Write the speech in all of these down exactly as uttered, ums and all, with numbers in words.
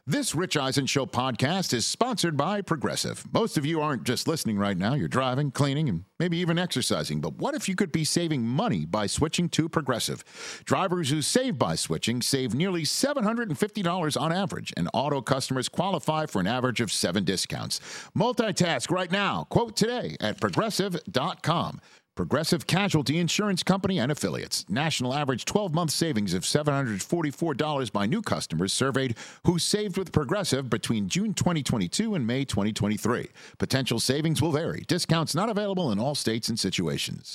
This Rich Eisen Show podcast is sponsored by Progressive. Most of you aren't just listening right now. You're driving, cleaning, and maybe even exercising. But what if you could be saving money by switching to Progressive? Drivers who save by switching save nearly seven hundred fifty dollars on average, and auto customers qualify for an average of seven discounts. Multitask right now. Quote today at progressive dot com. Progressive Casualty Insurance Company and Affiliates. National average twelve-month savings of seven hundred forty-four dollars by new customers surveyed who saved with Progressive between June twenty twenty-two and May twenty twenty-three. Potential savings will vary. Discounts not available in all states and situations.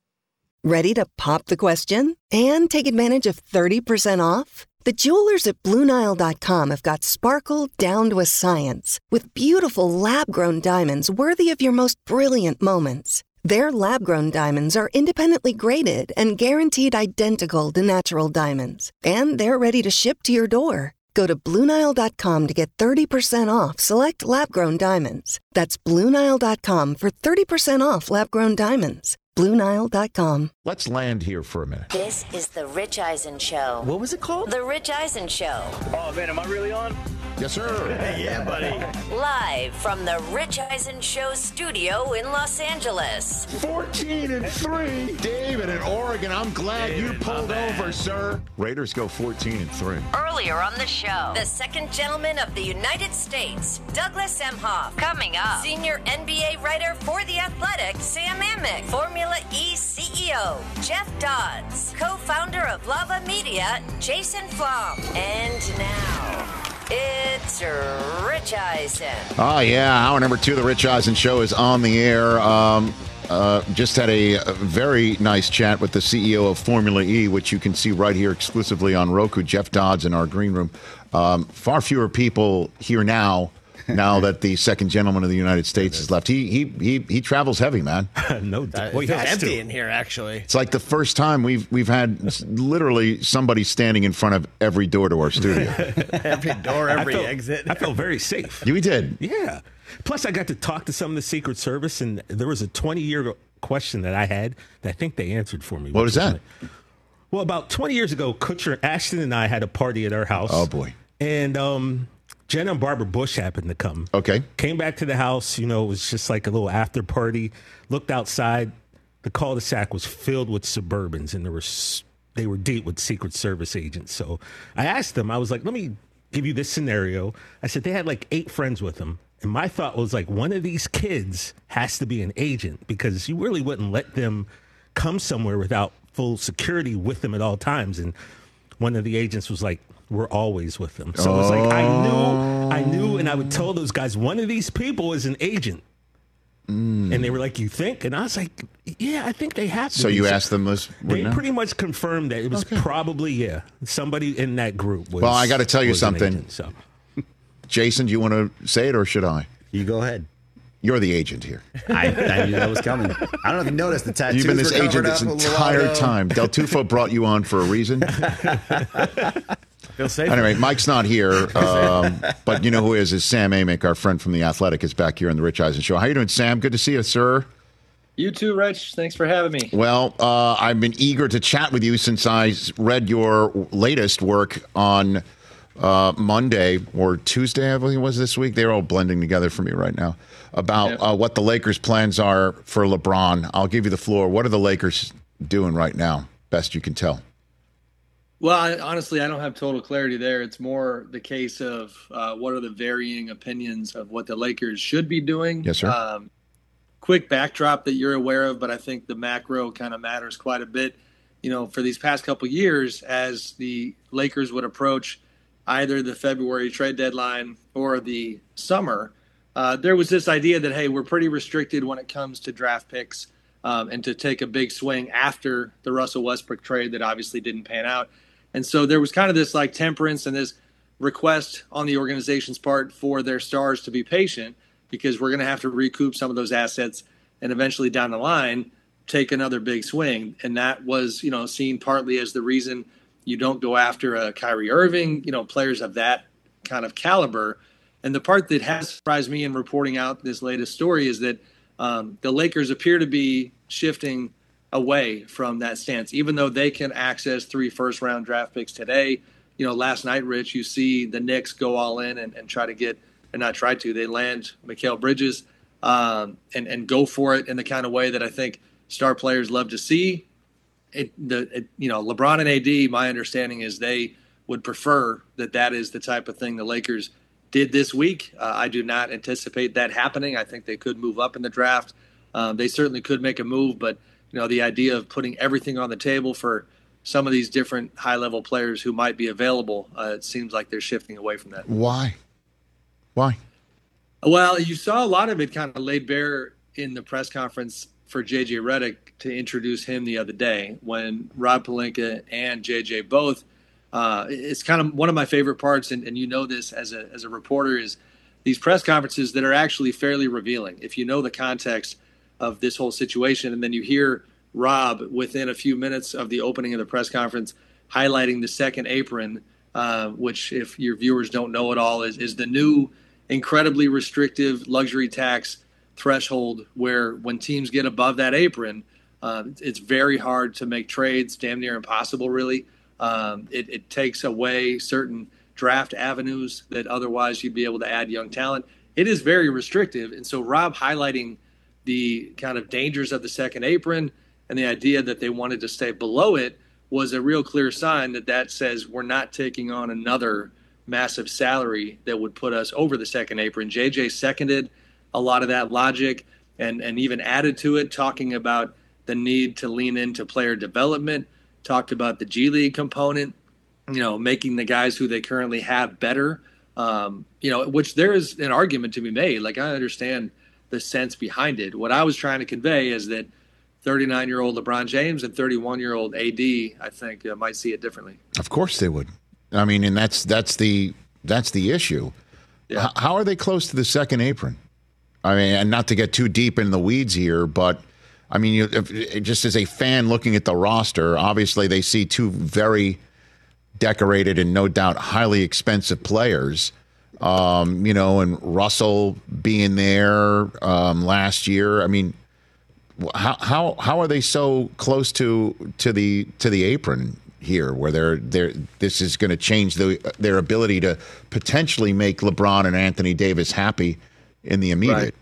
Ready to pop the question and take advantage of thirty percent off? The jewelers at Blue Nile dot com have got sparkle down to a science with beautiful lab-grown diamonds worthy of your most brilliant moments. Their lab-grown diamonds are independently graded and guaranteed identical to natural diamonds. And they're ready to ship to your door. Go to Blue Nile dot com to get thirty percent off select lab-grown diamonds. That's Blue Nile dot com for thirty percent off lab-grown diamonds. Blue Nile dot com. Let's land here for a minute. This is The Rich Eisen Show. What was it called? The Rich Eisen Show. Oh, man, am I really on? Yes, sir. Yeah, buddy. Live from the Rich Eisen Show studio in Los Angeles. fourteen and three. David in Oregon, I'm glad David, you pulled my man. over, sir. Raiders go fourteen and three. Earlier on the show, the second gentleman of the United States, Douglas Emhoff. Coming up, senior N B A writer for The Athletic, Sam Amick. Formula E C E O, Jeff Dodds. Co-founder of Lava Media, Jason Flom. And now, it's Rich Eisen. Oh, yeah. Hour number two of the Rich Eisen Show is on the air. Um, uh, just had a, a very nice chat with the C E O of Formula E, which you can see right here exclusively on Roku, Jeff Dodds in our green room. Um, far fewer people here now, now that the second gentleman of the United States has left. He he he he travels heavy, man. no doubt. Uh, Well, it he feels has empty to. in here, actually. It's like the first time we've we've had literally somebody standing in front of every door to our studio. Every door, every I felt, exit. I felt very safe. We did. Yeah. Plus, I got to talk to some of the Secret Service, and there was a twenty-year question that I had that I think they answered for me. What which was that? Like, well, about twenty years ago, Kutcher, Ashton, and I had a party at our house. Oh, boy. And um, Jenna and Barbara Bush happened to come. Okay. Came back to the house. You know, it was just like a little after party. Looked outside. The cul-de-sac was filled with Suburbans, and there were s- they were deep with Secret Service agents. So I asked them, I was like, let me give you this scenario. I said they had like eight friends with them. And my thought was like, one of these kids has to be an agent because you really wouldn't let them come somewhere without full security with them at all times. And one of the agents was like, we're always with them. So it was like, I knew, I knew, and I would tell those guys, one of these people is an agent. Mm. And they were like, you think? And I was like, yeah, I think they have to. So be. you asked them this? They now? pretty much confirmed that it was Okay. probably, yeah, somebody in that group was. Well, I got to tell you was an something. agent, so. Jason, do you want to say it or should I? You go ahead. You're the agent here. I, I knew that was coming. I don't know if you noticed the tattoos. You've been this were agent covered this up, a little entire while ago. time. Del Tufo brought you on for a reason. Feel safe. Anyway, Mike's not here, um, but you know who is? Is Sam Amick, our friend from The Athletic, is back here on the Rich Eisen Show. How you doing, Sam? Good to see you, sir. You too, Rich. Thanks for having me. Well, uh, I've been eager to chat with you since I read your latest work on uh, Monday or Tuesday, I believe it was this week. They're all blending together for me right now about Yep. uh, what the Lakers' plans are for LeBron. I'll give you the floor. What are the Lakers doing right now, best you can tell? Well, I, honestly, I don't have total clarity there. It's more the case of uh, what are the varying opinions of what the Lakers should be doing. Yes, sir. Um, quick backdrop that you're aware of, but I think the macro kind of matters quite a bit. You know, for these past couple of years, as the Lakers would approach either the February trade deadline or the summer, uh, there was this idea that, hey, we're pretty restricted when it comes to draft picks um, and to take a big swing after the Russell Westbrook trade that obviously didn't pan out. And so there was kind of this like temperance and this request on the organization's part for their stars to be patient because we're going to have to recoup some of those assets and eventually down the line take another big swing. And that was, you know, seen partly as the reason you don't go after a Kyrie Irving, you know, players of that kind of caliber. And the part that has surprised me in reporting out this latest story is that um, the Lakers appear to be shifting away from that stance, even though they can access three first round draft picks today. you know, last night, Rich, you see the Knicks go all in and, and try to get, and not try to, they land Mikal Bridges um, and, and go for it in the kind of way that I think star players love to see. It, the it, you know, LeBron and A D, my understanding is they would prefer that that is the type of thing the Lakers did this week. Uh, I do not anticipate that happening. I think they could move up in the draft. Um, they certainly could make a move, but you know, the idea of putting everything on the table for some of these different high-level players who might be available, uh, it seems like they're shifting away from that. Why? Why? Well, you saw a lot of it kind of laid bare in the press conference for J J Redick to introduce him the other day when Rob Pelinka and J J both. Uh, it's kind of one of my favorite parts, and, and you know this as a as a reporter, is these press conferences that are actually fairly revealing. If you know the context of this whole situation, and then you hear Rob within a few minutes of the opening of the press conference highlighting the second apron, uh, which if your viewers don't know at all, is, is the new incredibly restrictive luxury tax threshold where when teams get above that apron, uh, it's very hard to make trades, damn near impossible, really. Um, it, it takes away certain draft avenues that otherwise you'd be able to add young talent. It is very restrictive. And so Rob highlighting the kind of dangers of the second apron and the idea that they wanted to stay below it was a real clear sign that that says we're not taking on another massive salary that would put us over the second apron. J J seconded a lot of that logic and, and even added to it, talking about the need to lean into player development, talked about the G League component, you know, making the guys who they currently have better, um, you know, which there is an argument to be made. Like, I understand the sense behind it. What I was trying to convey is that thirty-nine-year-old LeBron James and thirty-one-year-old A D, I think, uh, might see it differently. Of course they would. I mean, and that's that's the that's the issue. Yeah. H- how are they close to the second apron? I mean, and not to get too deep in the weeds here, but I mean, you, if, just as a fan looking at the roster, obviously they see two very decorated and no doubt highly expensive players. Um, you know, and Russell being there um, last year. I mean, how how how are they so close to to the to the apron here, where they're they're this is going to change the, their ability to potentially make LeBron and Anthony Davis happy in the immediate? Right.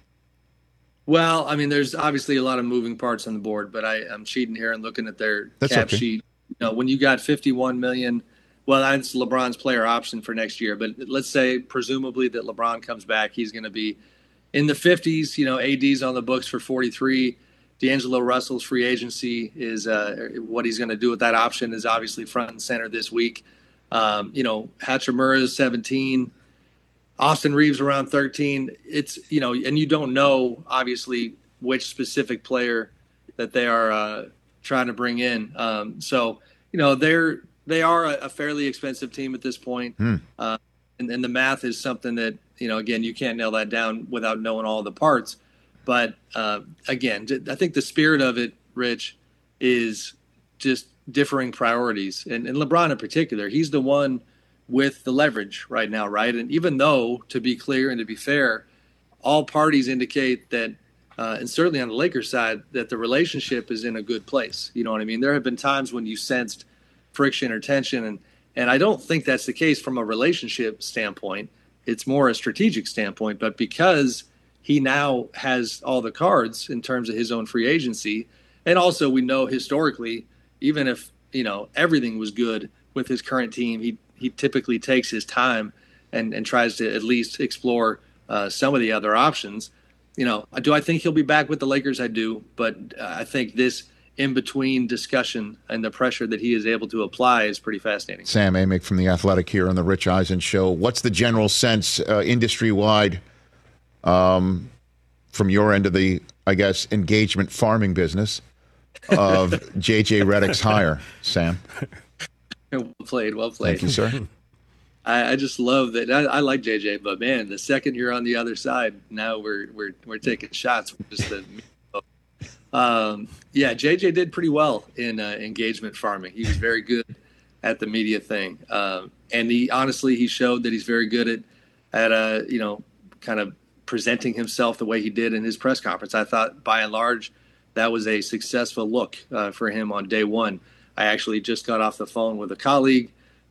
Well, I mean, there's obviously a lot of moving parts on the board, but I, I'm cheating here and looking at their That's cap okay. sheet. You know, when you got fifty-one million dollars, well, that's LeBron's player option for next year. But let's say, presumably, that LeBron comes back, he's going to be in the fifties. You know, A D's on the books for forty-three. D'Angelo Russell's free agency is uh, what he's going to do with that option is obviously front and center this week. Um, you know, Hachimura is seventeen. Austin Reeves around thirteen. It's, you know, and you don't know, obviously, which specific player that they are uh, trying to bring in. Um, so, you know, they're they are a, a fairly expensive team at this point. Hmm. Uh, and, and the math is something that, you know, again, you can't nail that down without knowing all the parts. But, uh, again, I think the spirit of it, Rich, is just differing priorities. And, and LeBron in particular, he's the one with the leverage right now, right? And even though, to be clear and to be fair, all parties indicate that, uh, and certainly on the Lakers side, that the relationship is in a good place. You know what I mean? There have been times when you sensed friction or tension, and, and I don't think that's the case from a relationship standpoint. It's more a strategic standpoint. But because he now has all the cards in terms of his own free agency, and also we know historically, even if, you know, everything was good with his current team, he he typically takes his time and, and tries to at least explore uh, some of the other options. You know, do I think he'll be back with the Lakers? I do, but uh, I think this in-between discussion and the pressure that he is able to apply is pretty fascinating. Sam Amick from The Athletic here on the Rich Eisen Show. What's the general sense uh, industry-wide um, from your end of the, I guess, engagement farming business of J J Redick's hire, Sam? Well played, well played. Thank you, sir. I, I just love that. I, I like J J, but man, the second you're on the other side, now we're we're we're taking shots with just the. Um, yeah, J J did pretty well in uh, engagement farming. He was very good at the media thing, um, and he honestly he showed that he's very good at at uh, you know kind of presenting himself the way he did in his press conference. I thought by and large that was a successful look uh, for him on day one. I actually just got off the phone with a colleague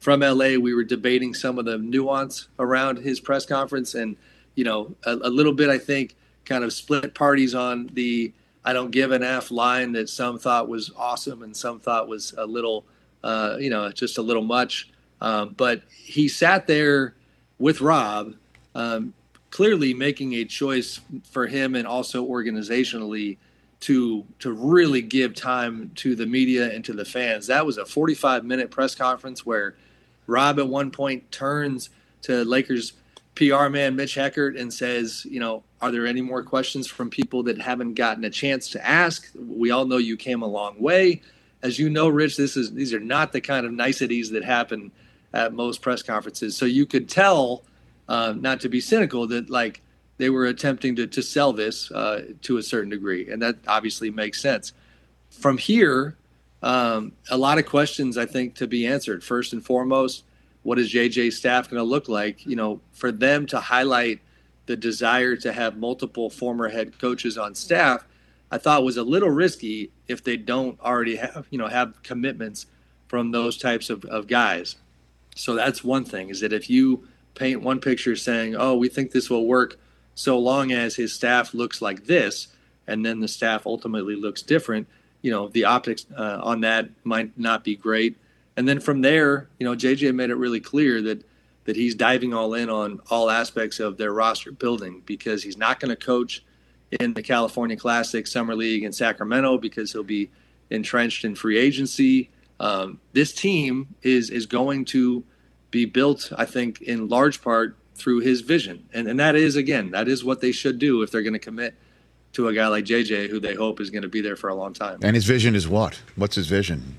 from L A, we were debating some of the nuance around his press conference, and you know, a, a little bit, I think, kind of split parties on the "I don't give an F" line that some thought was awesome and some thought was a little, uh, you know, just a little much. Um, but he sat there with Rob, um, clearly making a choice for him and also organizationally to to really give time to the media and to the fans. That was a forty-five minute press conference where Rob at one point turns to Lakers P R man Mitch Heckert and says, you know, are there any more questions from people that haven't gotten a chance to ask? We all know you came a long way. As you know, Rich, this is these are not the kind of niceties that happen at most press conferences. So you could tell, uh, not to be cynical, that like they were attempting to, to sell this uh, to a certain degree. And that obviously makes sense. From here, um, a lot of questions, I think, to be answered. First and foremost, what is J J's staff going to look like? You know, for them to highlight the desire to have multiple former head coaches on staff, I thought was a little risky if they don't already have, you know, have commitments from those types of, of guys. So that's one thing, is that if you paint one picture saying, oh, we think this will work so long as his staff looks like this, and then the staff ultimately looks different, you know, the optics uh, on that might not be great. And then from there, you know, J J made it really clear that that he's diving all in on all aspects of their roster building, because he's not going to coach in the California Classic, Summer League, in Sacramento, because he'll be entrenched in free agency. Um, this team is is going to be built, I think, in large part through his vision. And, and that is, again, that is what they should do if they're going to commit to a guy like J J, who they hope is going to be there for a long time. And his vision is what? What's his vision?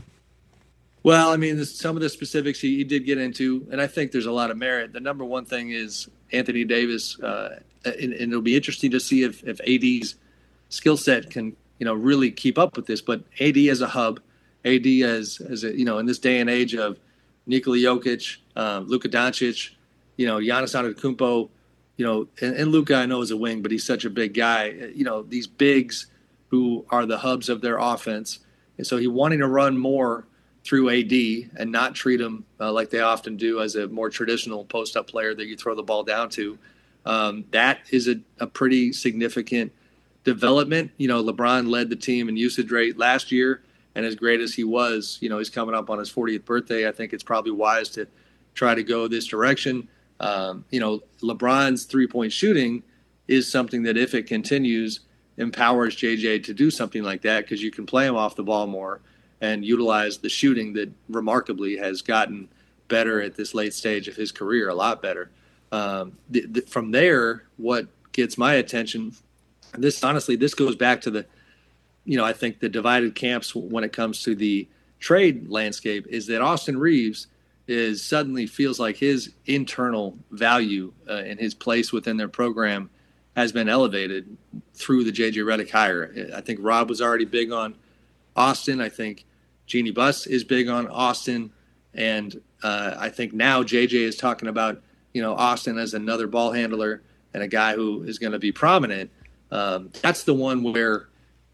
Well, I mean, this, some of the specifics he, he did get into, and I think there's a lot of merit. The number one thing is Anthony Davis, uh, and, and it'll be interesting to see if, if A D's skill set can, you know, really keep up with this. But A D as a hub, A D as, as a, you know, in this day and age of Nikola Jokic, um, Luka Doncic, you know, Giannis Antetokounmpo, you know, and, and Luka I know is a wing, but he's such a big guy. You know, these bigs who are the hubs of their offense. And so he wanting to run more through A D and not treat him uh, like they often do as a more traditional post-up player that you throw the ball down to. Um, that is a, a pretty significant development. You know, LeBron led the team in usage rate last year, and as great as he was, you know, he's coming up on his fortieth birthday. I think it's probably wise to try to go this direction. Um, you know, LeBron's three-point shooting is something that, if it continues, empowers J J to do something like that, because you can play him off the ball more and utilize the shooting that remarkably has gotten better at this late stage of his career, a lot better. Um, th- th- from there, what gets my attention, and this honestly, this goes back to the, you know, I think the divided camps when it comes to the trade landscape, is that Austin Reeves is suddenly feels like his internal value uh, and his place within their program has been elevated through the J J Redick hire. I think Rob was already big on Austin. I think Jeannie Buss is big on Austin. And uh, I think now J J is talking about, you know, Austin as another ball handler and a guy who is going to be prominent. Um, that's the one where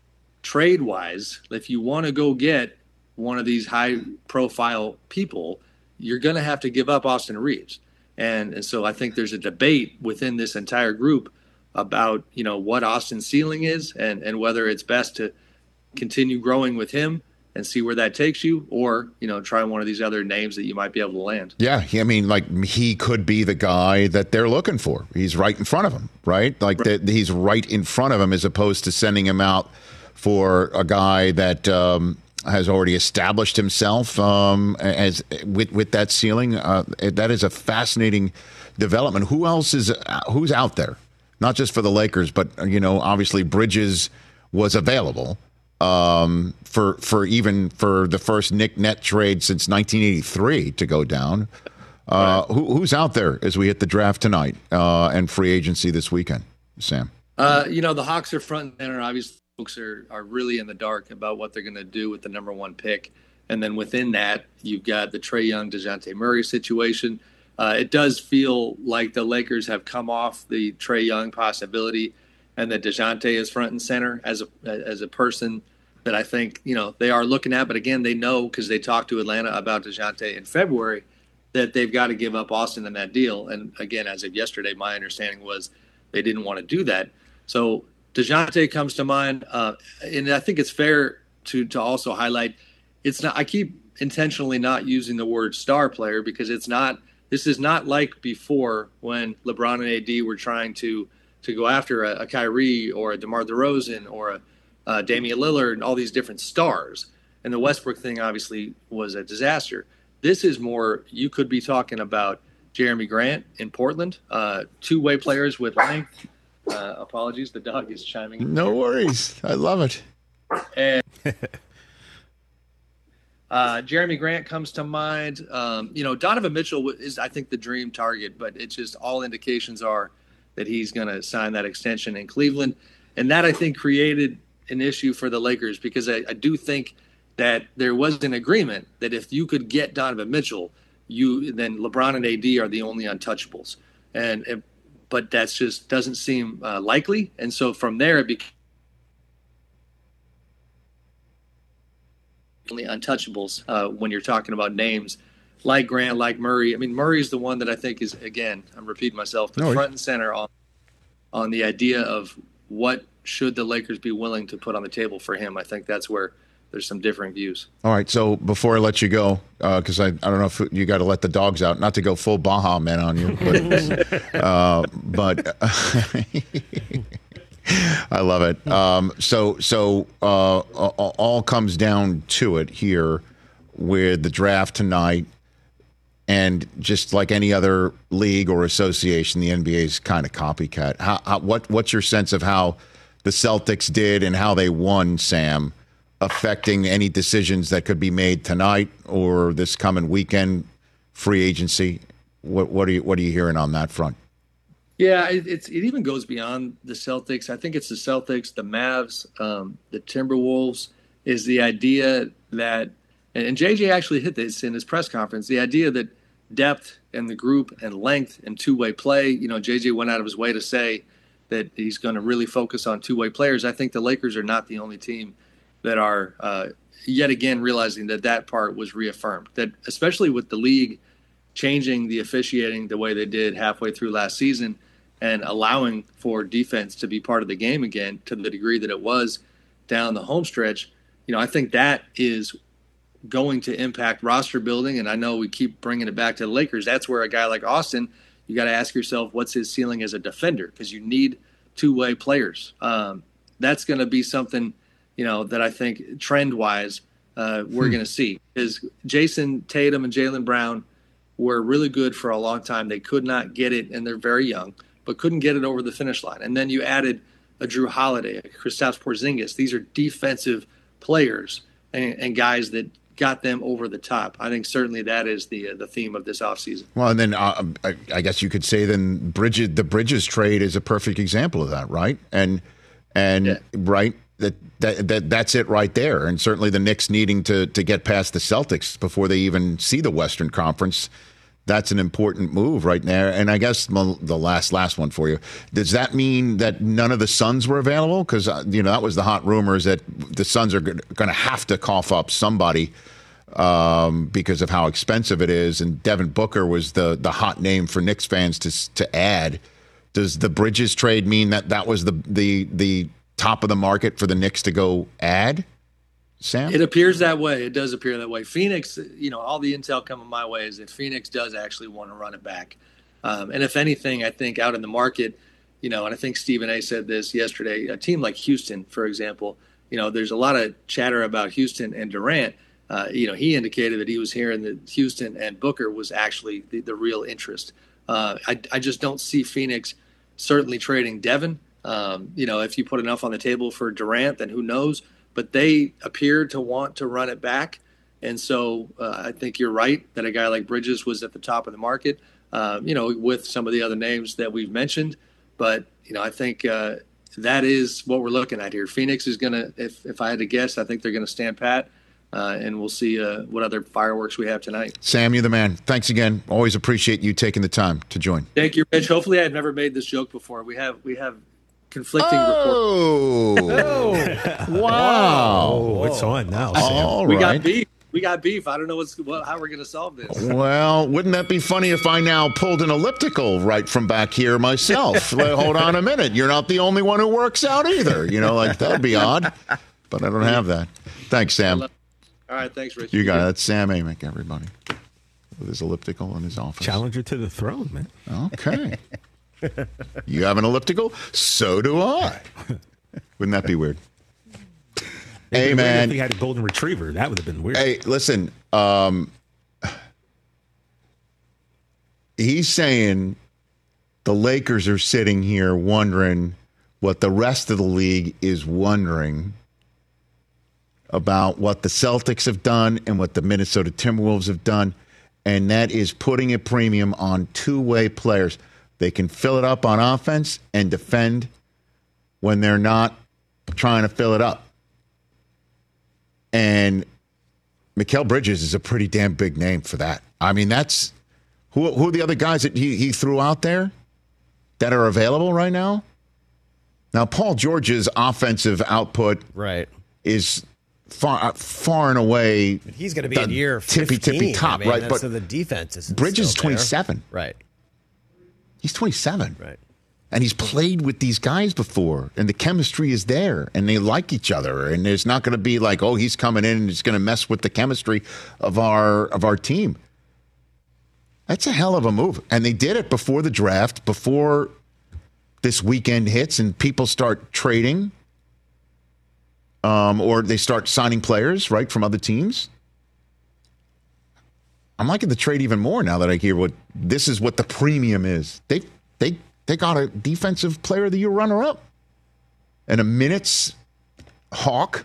trade-wise, if you want to go get one of these high-profile people, you're going to have to give up Austin Reeves. And, and so I think there's a debate within this entire group about, you know, what Austin's ceiling is and, and whether it's best to continue growing with him and see where that takes you, or, you know, try one of these other names that you might be able to land. Yeah, I mean, like, he could be the guy that they're looking for. He's right in front of him, right? Like, right. The, he's right in front of him, as opposed to sending him out for a guy that um, has already established himself um, as with with that ceiling. Uh, that is a fascinating development. Who else is uh, who's out there? Not just for the Lakers, but, you know, obviously Bridges was available. Um, for for even for the first Nick Nett trade since nineteen eighty-three to go down. Uh, right. who, who's out there as we hit the draft tonight uh, and free agency this weekend, Sam? Uh, you know, the Hawks are front and center. Obviously, folks are, are really in the dark about what they're going to do with the number one pick. And then within that, you've got the Trae Young, DeJounte Murray situation. Uh, it does feel like the Lakers have come off the Trae Young possibility, and that DeJounte is front and center as a as a person that I think, you know, they are looking at. But again, they know, because they talked to Atlanta about DeJounte in February, that they've got to give up Austin in that deal. And again, as of yesterday, my understanding was they didn't want to do that. So DeJounte comes to mind. Uh, and I think it's fair to, to also highlight it's not, I keep intentionally not using the word star player because it's not, this is not like before when LeBron and A D were trying to, to go after a, a Kyrie or a DeMar DeRozan or a uh, Damian Lillard and all these different stars. And the Westbrook thing obviously was a disaster. This is more, you could be talking about Jeremy Grant in Portland, uh, two-way players with length. Uh, apologies, the dog is chiming in. No worries. I love it. And uh, Jeremy Grant comes to mind. Um, you know, Donovan Mitchell is, I think, the dream target, but it's just all indications are that he's going to sign that extension in Cleveland. And that, I think, created an issue for the Lakers because I, I do think that there was an agreement that if you could get Donovan Mitchell, you then LeBron and A D are the only untouchables. And it, but that's just doesn't seem uh, likely. And so from there, it became only untouchables uh, when you're talking about names like Grant, like Murray. I mean, Murray's the one that I think is, again, I'm repeating myself, but no, front and center on on the idea of what should the Lakers be willing to put on the table for him. I think that's where there's some different views. All right, so before I let you go, because uh, I, I don't know if you got to let the dogs out, not to go full Baja Men on you, but, uh, but I love it. Um, so so uh, all comes down to it here with the draft tonight, and just like any other league or association, the N B A is kind of copycat. How, how, what what's your sense of how the Celtics did and how they won, Sam, affecting any decisions that could be made tonight or this coming weekend, free agency? What what are you what are you hearing on that front? Yeah, it, it's it even goes beyond the Celtics. I think it's the Celtics, the Mavs, um, the Timberwolves. Is the idea that, and J J actually hit this in his press conference, the idea that depth and the group and length and two-way play. You know, J J went out of his way to say that he's going to really focus on two-way players. I think the Lakers are not the only team that are uh, yet again realizing that that part was reaffirmed, that especially with the league changing the officiating the way they did halfway through last season and allowing for defense to be part of the game again to the degree that it was down the home stretch. You know, I think that is going to impact roster building. And I know we keep bringing it back to the Lakers. That's where a guy like Austin, you got to ask yourself, what's his ceiling as a defender? Because you need two-way players. Um, that's going to be something, you know, that I think trend-wise uh, we're hmm. going to see. Is Jason Tatum and Jaylen Brown were really good for a long time. They could not get it, and they're very young, but couldn't get it over the finish line. And then you added a Drew Holiday, a Kristaps Porzingis. These are defensive players and, and guys that got them over the top. I think certainly that is the uh, the theme of this offseason. Well, and then uh, I, I guess you could say then Bridges, the Bridges trade is a perfect example of that, right? And and yeah. right. That, that that that's it right there. And certainly the Knicks needing to to get past the Celtics before they even see the Western Conference. That's an important move right there. And I guess the last last one for you. Does that mean that none of the Suns were available? Because, uh, you know, that was the hot rumors that the Suns are going to have to cough up somebody um, because of how expensive it is. And Devin Booker was the, the hot name for Knicks fans to to add. Does the Bridges trade mean that that was the the the top of the market for the Knicks to go add, Sam? It appears that way. It does appear that way. Phoenix, you know, all the intel coming my way is that Phoenix does actually want to run it back. Um, and if anything, I think out in the market, you know, and I think Stephen A. said this yesterday, a team like Houston, for example, you know, there's a lot of chatter about Houston and Durant. Uh, you know, he indicated that he was hearing that Houston and Booker was actually the, the real interest. Uh, I, I just don't see Phoenix certainly trading Devin. Um, you know, if you put enough on the table for Durant, then who knows? But they appear to want to run it back. And so uh, I think you're right that a guy like Bridges was at the top of the market, uh, you know, with some of the other names that we've mentioned. But, you know, I think uh, that is what we're looking at here. Phoenix is going to, if, if I had to guess, I think they're going to stand pat. Uh, and we'll see uh, what other fireworks we have tonight. Sam, you're the man. Thanks again. Always appreciate you taking the time to join. Thank you, Rich. Hopefully I've never made this joke before. We have we have conflicting oh. reports. Oh, wow. Oh, it's on now, Sam. All we right. got beef. we got beef. I don't know what's what, how we're going to solve this. Well, wouldn't that be funny if I now pulled an elliptical right from back here myself? Like, hold on a minute. You're not the only one who works out either. You know, like that'd be odd. But I don't have that. Thanks, Sam. All right, thanks, Rich. You got it. That's Sam Amick, everybody. With his elliptical in his office. Challenger to the throne, man. Okay. You have an elliptical? So do I. Wouldn't that be weird? Hey, man. If he had a golden retriever, that would have been weird. Hey, listen. Um, he's saying the Lakers are sitting here wondering what the rest of the league is wondering about what the Celtics have done and what the Minnesota Timberwolves have done, and that is putting a premium on two-way players. They can fill it up on offense and defend when they're not trying to fill it up. And Mikal Bridges is a pretty damn big name for that. I mean, that's who, who are the other guys that he, he threw out there that are available right now? Now, Paul George's offensive output right. is far far and away. He's going to be in year tippy tippy top, I mean, right? But so the defense is Bridges is twenty-seven. Right. He's twenty-seven. Right. And he's played with these guys before, and the chemistry is there, and they like each other, and there's not going to be like, oh, he's coming in and he's going to mess with the chemistry of our of our team. That's a hell of a move, and they did it before the draft, before this weekend hits, and people start trading, um, or they start signing players right from other teams. I'm liking the trade even more now that I hear what this is what the premium is. They they. They got a defensive player of the year runner-up and a minutes hawk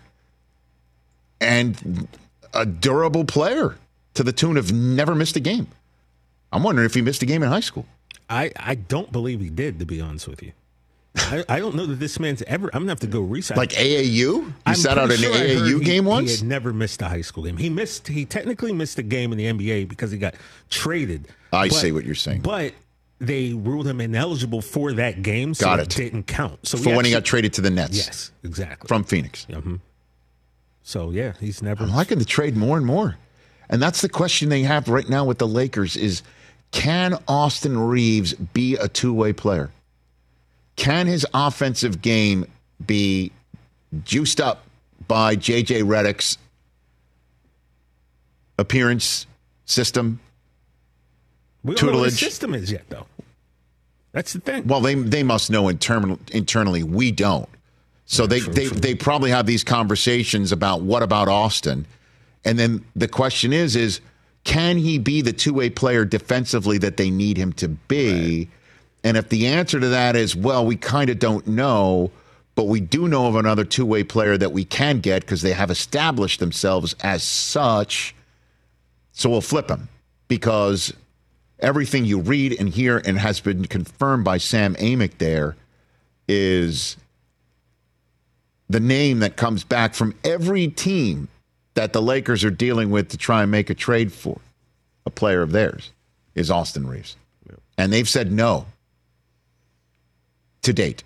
and a durable player to the tune of never missed a game. I'm wondering if he missed a game in high school. I, I don't believe he did, to be honest with you. I, I don't know that this man's ever. I'm going to have to go research. Like A A U? He I'm sat out an sure A A U he, game once? He had never missed a high school game. He missed. He technically missed a game in the N B A because he got traded. I but, see what you're saying. But they ruled him ineligible for that game, so got it. it didn't count. So for when actually, he got traded to the Nets. Yes, exactly. From Phoenix. Mm-hmm. So, yeah, he's never. I'm liking the trade more and more. And that's the question they have right now with the Lakers is, can Austin Reeves be a two-way player? Can his offensive game be juiced up by J J Redick's appearance, system, we don't know what tutelage? his system is yet, though. That's the thing. Well, they they must know internal, internally. We don't. So yeah, they, true, they, true. they probably have these conversations about what about Austin? And then the question is, is can he be the two-way player defensively that they need him to be? Right. And if the answer to that is, well, we kind of don't know, but we do know of another two-way player that we can get because they have established themselves as such, so we'll flip him because everything you read and hear and has been confirmed by Sam Amick there is the name that comes back from every team that the Lakers are dealing with to try and make a trade for a player of theirs is Austin Reeves. Yeah. And they've said no to date.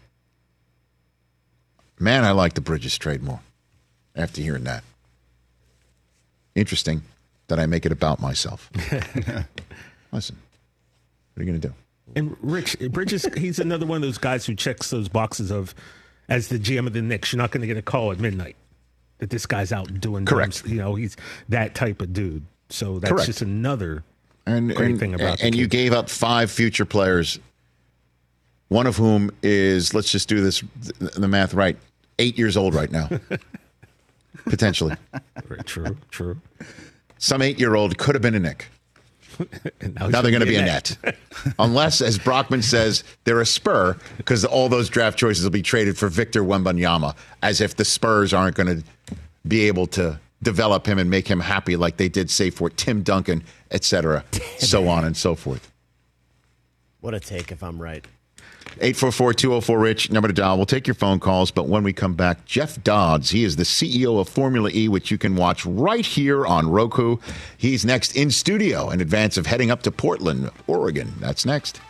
Man, I like the Bridges trade more after hearing that. Interesting that I make it about myself. Listen, what are you going to do? And Rich, Bridges, he's another one of those guys who checks those boxes of, as the G M of the Knicks, you're not going to get a call at midnight that this guy's out doing correct. Dumb, you know, he's that type of dude. So that's correct. just another and, great and, thing about. And the you kid. gave up five future players. One of whom is, let's just do this, the math right, eight years old right now, potentially. Very true, true. Some eight-year-old could have been a Knick. now, now they're going to be a net. net. Unless, as Brockman says, they're a Spur, because all those draft choices will be traded for Victor Wembanyama, as if the Spurs aren't going to be able to develop him and make him happy like they did, say, for Tim Duncan, et cetera, so on and so forth. What a take if I'm right. eight four four, two oh four, RICH, number to dial. We'll take your phone calls, but when we come back, Jeff Dodds, he is the C E O of Formula E, which you can watch right here on Roku. He's next in studio in advance of heading up to Portland, Oregon. That's next.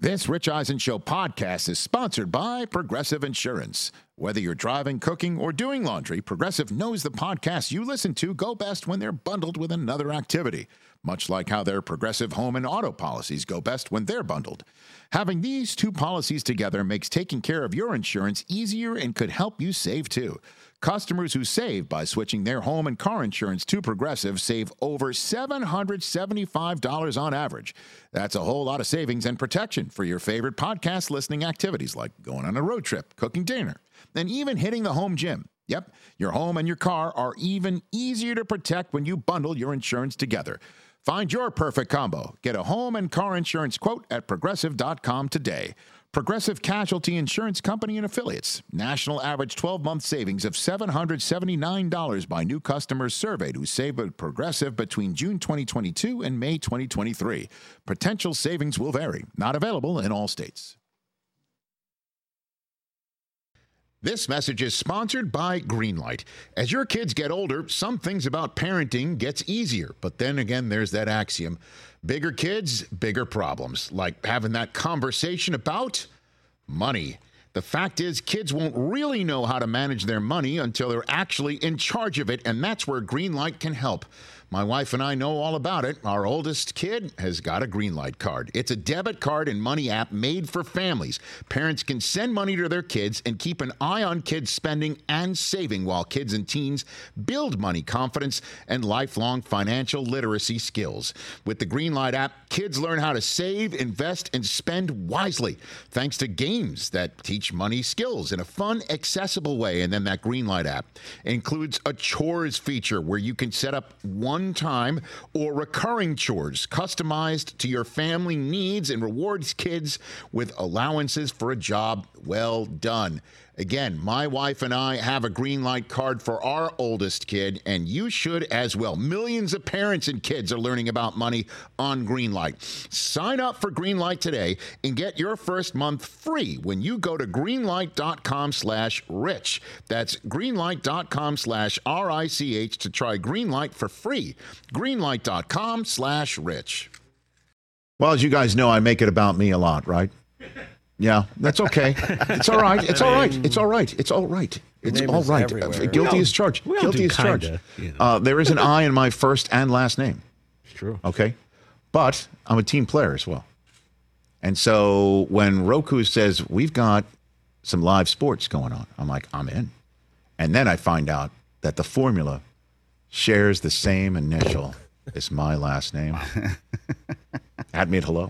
This Rich Eisen Show podcast is sponsored by Progressive Insurance. Whether you're driving, cooking, or doing laundry, Progressive knows the podcasts you listen to go best when they're bundled with another activity, much like how their Progressive home and auto policies go best when they're bundled. Having these two policies together makes taking care of your insurance easier and could help you save too. Customers who save by switching their home and car insurance to Progressive save over seven hundred seventy-five dollars on average. That's a whole lot of savings and protection for your favorite podcast listening activities like going on a road trip, cooking dinner, and even hitting the home gym. Yep, your home and your car are even easier to protect when you bundle your insurance together. Find your perfect combo. Get a home and car insurance quote at progressive dot com today. Progressive Casualty Insurance Company and Affiliates. National average twelve-month savings of seven hundred seventy-nine dollars by new customers surveyed who saved with Progressive between June twenty twenty-two and May twenty twenty-three. Potential savings will vary. Not available in all states. This message is sponsored by Greenlight. As your kids get older, some things about parenting gets easier. But then again, there's that axiom. Bigger kids, bigger problems. Like having that conversation about money. The fact is, kids won't really know how to manage their money until they're actually in charge of it, and that's where Greenlight can help. My wife and I know all about it. Our oldest kid has got a Greenlight card. It's a debit card and money app made for families. Parents can send money to their kids and keep an eye on kids' spending and saving while kids and teens build money confidence and lifelong financial literacy skills. With the Greenlight app, kids learn how to save, invest, and spend wisely thanks to games that teach money skills in a fun, accessible way. And then that Greenlight app includes a chores feature where you can set up one time or recurring chores customized to your family needs and rewards kids with allowances for a job well done. Again, my wife and I have a Greenlight card for our oldest kid, and you should as well. Millions of parents and kids are learning about money on Greenlight. Sign up for Greenlight today and get your first month free when you go to greenlight.com slash rich. That's greenlight.com slash R I C H to try Greenlight for free. Greenlight.com slash rich. Well, as you guys know, I make it about me a lot, right? Yeah, that's okay. It's all right. It's all right. It's all right. It's all right. It's all right. Uh, guilty as charged. Guilty as charged. You know. uh, there is an I in my first and last name. It's true. Okay. But I'm a team player as well. And so when Roku says, we've got some live sports going on, I'm like, I'm in. And then I find out that the formula shares the same initial as my last name. At me at hello.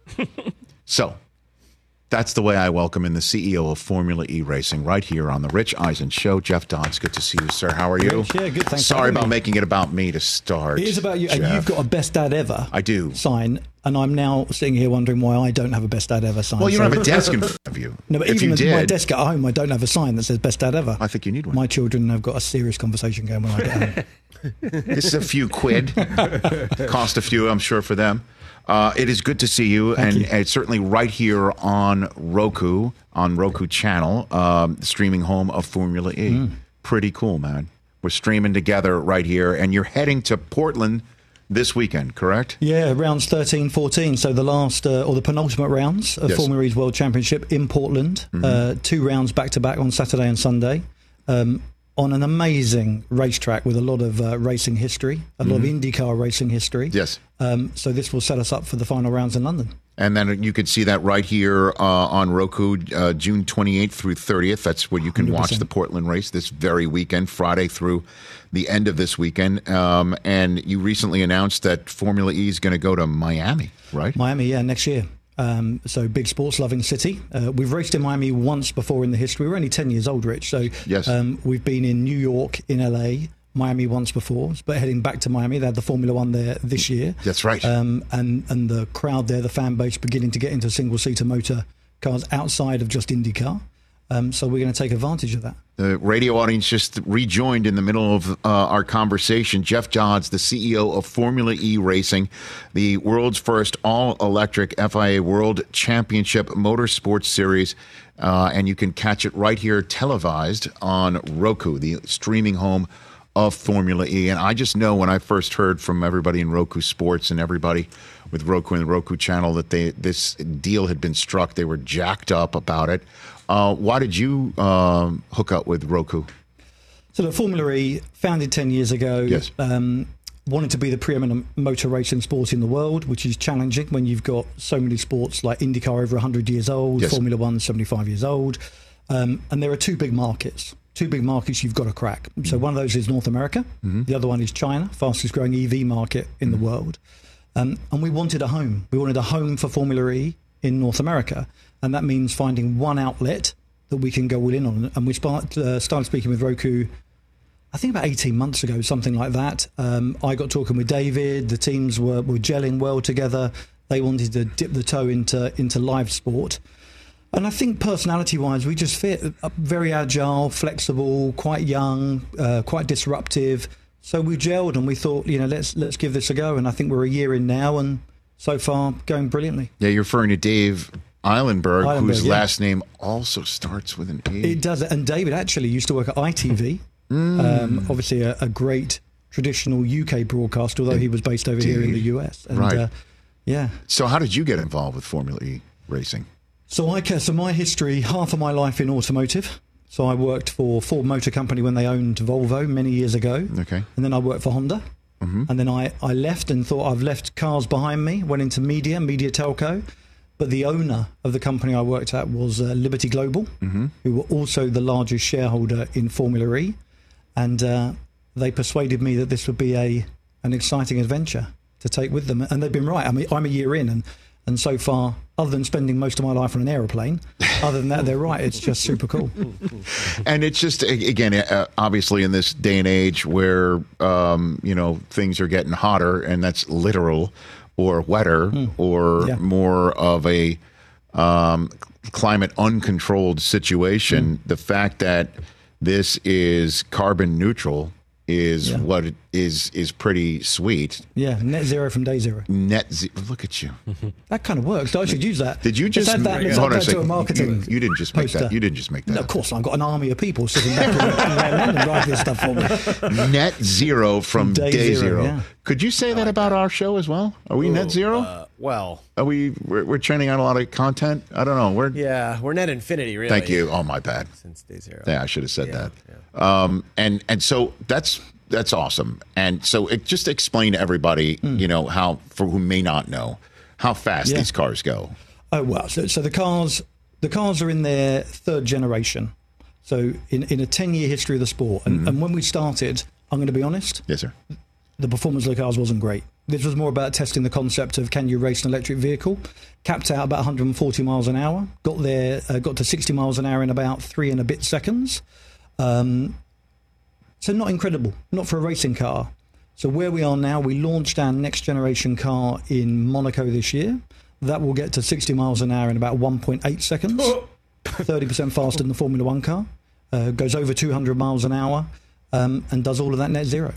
So that's the way I welcome in the C E O of Formula E Racing right here on the Rich Eisen Show. Jeff Dodds, good to see you, sir. How are you? Yeah, good. Thanks. Sorry about me. making it about me to start. It is about you, Jeff. and you've got a best dad ever. I do. Sign, and I'm now sitting here wondering why I don't have a best dad ever sign. Well, you so, don't have a desk in front of you. No, but if even you at did, my desk at home, I don't have a sign that says best dad ever. I think you need one. My children have got a serious conversation going when I get home. This is a few quid. Cost a few, I'm sure, for them. Uh, it is good to see you, Thank and you. it's certainly right here on Roku, on Roku channel, um, streaming home of Formula E. Mm. Pretty cool, man. We're streaming together right here, and you're heading to Portland this weekend, correct? Yeah, rounds thirteen, fourteen. So the last, uh, or the penultimate rounds of Yes. Formula E's World Championship in Portland. Mm-hmm. Uh, two rounds back-to-back on Saturday and Sunday. Um, on an amazing racetrack with a lot of uh, racing history, a lot mm-hmm. of IndyCar racing history. Yes. Um, so this will set us up for the final rounds in London. And then you can see that right here uh, on Roku, uh, June twenty-eighth through thirtieth. That's where you can one hundred percent watch the Portland race this very weekend, Friday through the end of this weekend. Um, and you recently announced that Formula E is going to go to Miami, right? Miami, yeah, next year. Um, so big sports loving city. Uh, we've raced in Miami once before in the history. We're only ten years old, Rich. So yes. um, we've been in New York, in L A, Miami once before, but heading back to Miami. They had the Formula One there this year. That's right. Um, and, and the crowd there, the fan base, beginning to get into single-seater motor cars outside of just IndyCar. Um, so we're going to take advantage of that. The radio audience just rejoined in the middle of uh, our conversation. Jeff Dodds, the C E O of Formula E Racing, the world's first all-electric F I A World Championship Motorsports Series. Uh, and you can catch it right here televised on Roku, the streaming home of Formula E. And I just know when I first heard from everybody in Roku Sports and everybody with Roku and the Roku channel that they this deal had been struck, they were jacked up about it. Uh, why did you um, hook up with Roku? So the Formula E, founded ten years ago, Yes. um, wanted to be the preeminent motor racing sport in the world, which is challenging when you've got so many sports like IndyCar over one hundred years old, Yes. Formula One seventy-five years old. Um, and there are two big markets, two big markets you've got to crack. So one of those is North America. Mm-hmm. The other one is China, fastest growing E V market in the world. Um, and we wanted a home. We wanted a home for Formula E in North America. And that means finding one outlet that we can go all in on. And we start, uh, started speaking with Roku, I think about eighteen months ago, something like that. Um, I got talking with David. The teams were, were gelling well together. They wanted to dip the toe into into live sport. And I think personality-wise, we just fit. Uh, very agile, flexible, quite young, uh, quite disruptive. So we gelled and we thought, you know, let's let's give this a go. And I think we're a year in now, and so far going brilliantly. Yeah, you're referring to Dave Eilenberg, Eilenberg, whose yeah. last name also starts with an E. It does. And David actually used to work at I T V. Mm. Um, obviously, a, a great traditional U K broadcast, although he was based over here in the U S. And, Right. Uh, yeah. So how did you get involved with Formula E racing? So I care. So my history, half of my life in automotive. So I worked for Ford Motor Company when they owned Volvo many years ago. Okay. And then I worked for Honda. Mm-hmm. And then I, I left and thought I've left cars behind me, went into media, media telco. But the owner of the company I worked at was uh, Liberty Global, mm-hmm. who were also the largest shareholder in Formula E. And uh, they persuaded me that this would be a an exciting adventure to take with them. And they've been right. I mean, I'm a year in, and, and so far, other than spending most of my life on an aeroplane, other than that, they're right. It's just super cool. And it's just, again, uh, obviously in this day and age where, um, you know, things are getting hotter, and that's literal, or wetter, mm. or Yeah. more of a um, climate uncontrolled situation, mm. the fact that this is carbon neutral is Yeah. what it is is pretty sweet. Yeah, net zero from day zero. Net zero. Look at you. That kind of works. I should use that. Did you just Let's add that, let's hold add on a that to a second? marketing You, you didn't just make poster. that. You didn't just make that. No, of course not. I've got an army of people sitting back in London writing this stuff for me. Net zero from Day day, zero, zero. yeah. Could you say that about our show as well? Are we net zero? Uh, well, Are we? We're, we're churning out a lot of content. I don't know. We're. yeah, we're net infinity, really. Thank you. Oh, my bad. Since day zero. Yeah, I should have said Yeah, that. Um, and and so that's that's awesome. And so it just explain to everybody, Mm. you know, how for who may not know how fast Yeah. these cars go. Oh well, so, so the cars, the cars are in their third generation. So in, in a ten-year history of the sport, and, Mm-hmm. and when we started, I'm going to be honest, Yes, sir. the performance of the cars wasn't great. This was more about testing the concept of can you race an electric vehicle. Capped out about one hundred forty miles an hour. Got there, uh, got to sixty miles an hour in about three and a bit seconds. Um, so not incredible, not for a racing car. So where we are now, we launched our next generation car in Monaco this year. That will get to sixty miles an hour in about one point eight seconds, thirty percent faster than the Formula One car. Uh, goes over two hundred miles an hour, um, and does all of that net zero.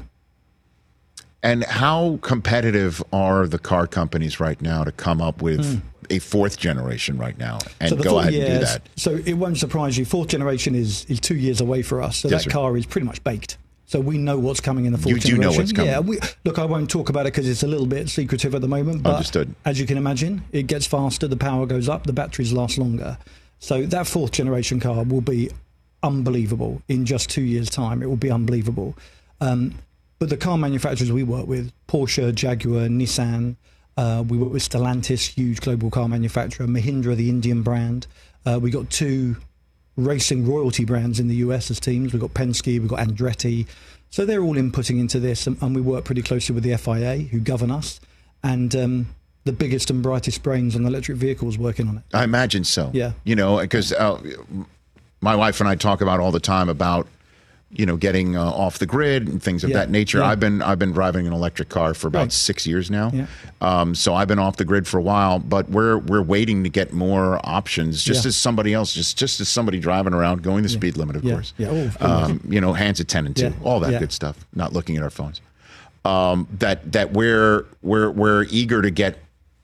And how competitive are the car companies right now to come up with a fourth generation right now and So the go fourth- ahead and do yes. that? So it won't surprise you. Fourth generation is is two years away for us. So Yes, that sir. car is pretty much baked. So we know what's coming in the fourth You do generation. know what's coming. Yeah. We, look, I won't talk about it because it's a little bit secretive at the moment. But Understood. as you can imagine, it gets faster, the power goes up, the batteries last longer. So that fourth generation car will be unbelievable in just two years' time. It will be unbelievable. Um, but the car manufacturers we work with, Porsche, Jaguar, Nissan, uh, we work with Stellantis, huge global car manufacturer, Mahindra, the Indian brand. Uh, we got two racing royalty brands in the U S as teams. We've got Penske, we've got Andretti. So they're all inputting into this, and, and we work pretty closely with the F I A, who govern us, and um, the biggest and brightest brains on electric vehicles working on it. I imagine so. Yeah. You know, because uh, my wife and I talk about all the time about, you know, getting uh, off the grid and things of Yeah, that nature. yeah. I've been I've been driving an electric car for about Right. six years now. Yeah. Um, so I've been off the grid for a while, but we're we're waiting to get more options. Just Yeah. as somebody else, just just as somebody driving around, going the speed limit, of Yeah. course. Yeah. Oh, of course. Um, you know, hands at ten and two, Yeah. all that Yeah. good stuff. Not looking at our phones. Um, that that we're we're we're eager to get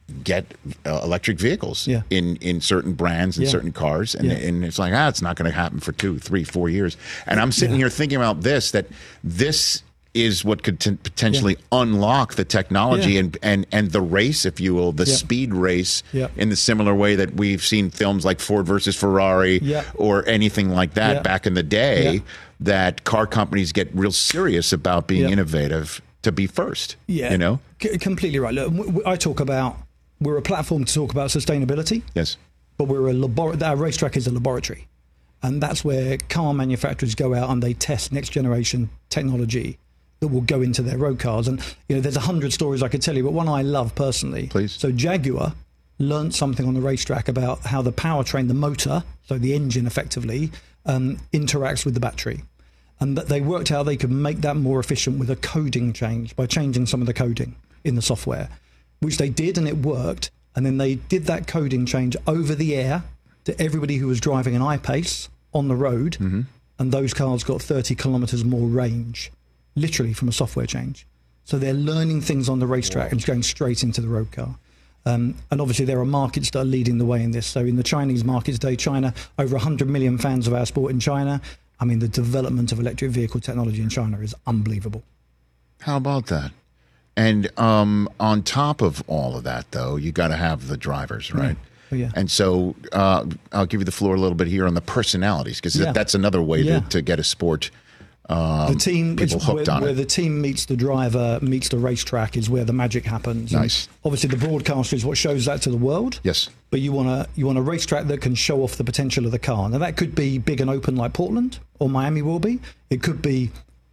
get uh, electric vehicles Yeah. in, in certain brands and Yeah. certain cars. And, Yeah. and it's like, ah, it's not going to happen for two, three, four years. And I'm sitting Yeah. here thinking about this, that this is what could t- potentially yeah. unlock the technology Yeah. and, and, and the race, if you will, the Yeah. speed race Yeah. in the similar way that we've seen films like Ford versus Ferrari Yeah. or anything like that Yeah. back in the day, Yeah. that car companies get real serious about being Yeah. innovative to be first. Yeah, You know? C- completely right. Look, w- w- I talk about, we're a platform to talk about sustainability, Yes. but we're a labor- our racetrack is a laboratory. And that's where car manufacturers go out and they test next generation technology that will go into their road cars. And, you know, there's a hundred stories I could tell you, but one I love personally. Please. So Jaguar learned something on the racetrack about how the powertrain, the motor, so the engine effectively, um, interacts with the battery. And that they worked out they could make that more efficient with a coding change by changing some of the coding in the software, which they did, and it worked. And then they did that coding change over the air to everybody who was driving an I-Pace on the road, Mm-hmm. and those cars got thirty kilometers more range, literally from a software change. So they're learning things on the racetrack and it's going straight into the road car. Um, and obviously there are markets that are leading the way in this. So in the Chinese markets today, China, over one hundred million fans of our sport in China. I mean, the development of electric vehicle technology in China is unbelievable. How about that? And um, on top of all of that, though, you got to have the drivers, right? Oh, yeah. And so uh, I'll give you the floor a little bit here on the personalities, because Yeah. that's another way Yeah. to, to get a sport. Um, The team, people is hooked where, on where it. the team meets the driver, meets the racetrack, is where the magic happens. And Nice. obviously, the broadcaster is what shows that to the world. Yes. But you want a you want a racetrack that can show off the potential of the car. Now that could be big and open like Portland or Miami will be. It could be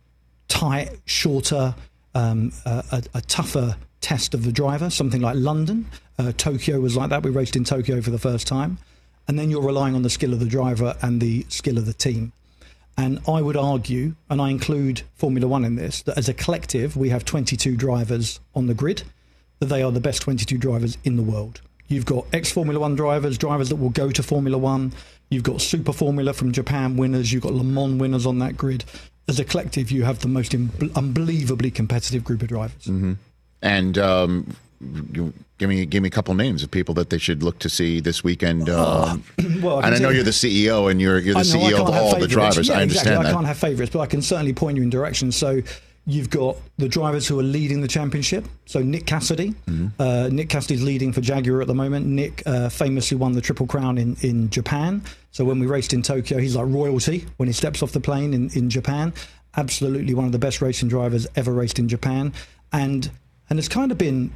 tight, shorter, um, a, a, a tougher test of the driver. Something like London, uh, Tokyo was like that. We raced in Tokyo for the first time, and then you're relying on the skill of the driver and the skill of the team. And I would argue, and I include Formula One in this, that as a collective, we have twenty-two drivers on the grid, that they are the best twenty-two drivers in the world. You've got ex-Formula One drivers, drivers that will go to Formula One. You've got Super Formula from Japan winners. You've got Le Mans winners on that grid. As a collective, you have the most im- unbelievably competitive group of drivers. Mm-hmm. And um, you, give me give me a couple names of people that they should look to see this weekend. Um, Well, and can I know tell you- you're the C E O and you're you're the I know, C I E O of can't have all the favourites. drivers. Yeah, I understand exactly. that. I can't have favourites, but I can certainly point you in directions. So you've got the drivers who are leading the championship. So Nick Cassidy. Mm-hmm. Uh, Nick Cassidy's leading for Jaguar at the moment. Nick uh, famously won the Triple Crown in, in Japan. So when we raced in Tokyo, he's like royalty when he steps off the plane in, in Japan. Absolutely one of the best racing drivers ever raced in Japan. And and it's kind of been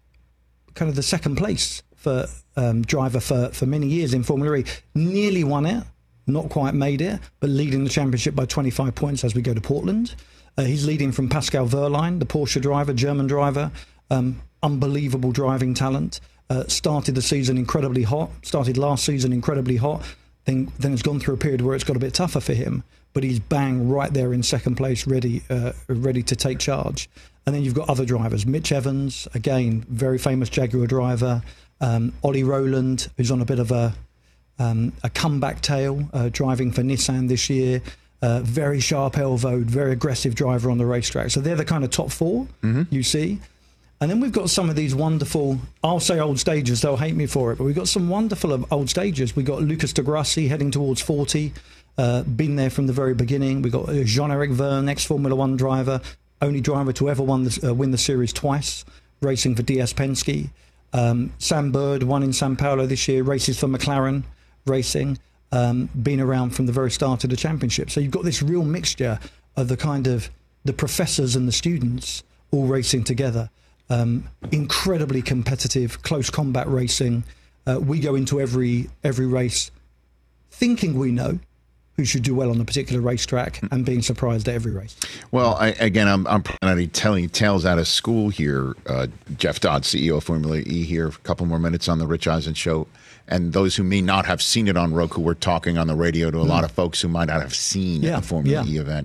kind of the second place for um, driver for, for many years in Formula E. Nearly won it, not quite made it, but leading the championship by twenty-five points as we go to Portland. Uh, he's leading from Pascal Wehrlein, the Porsche driver, German driver, um, unbelievable driving talent. Uh, started the season incredibly hot, started last season incredibly hot, then, then it's gone through a period where it's got a bit tougher for him, but he's bang right there in second place, ready uh, ready to take charge. And then you've got other drivers, Mitch Evans, again, very famous Jaguar driver, um, Ollie Rowland, who's on a bit of a um, a comeback tale, uh, driving for Nissan this year, uh, very sharp elbowed, very aggressive driver on the racetrack. So they're the kind of top four Mm-hmm. you see. And then we've got some of these wonderful, I'll say old stagers, they'll hate me for it, but we've got some wonderful old stagers. We've got Lucas de Grassi heading towards forty, uh, been there from the very beginning. We've got uh, Jean-Eric Verne, ex-Formula One driver, only driver to ever won the, uh, win the series twice, racing for D S Penske. Um, Sam Bird won in Sao Paulo this year, races for McLaren Racing, um, been around from the very start of the championship. So you've got this real mixture of the kind of the professors and the students all racing together. Um, incredibly competitive, close combat racing. Uh, we go into every every race thinking we know who should do well on a particular racetrack and being surprised at every race. Well, I, again, I'm, I'm probably telling tales out of school here. Uh, Jeff Dodd, C E O of Formula E here, a couple more minutes on the Rich Eisen Show. And those who may not have seen it on Roku, we're talking on the radio to a mm. lot of folks who might not have seen yeah, a Formula yeah. E event.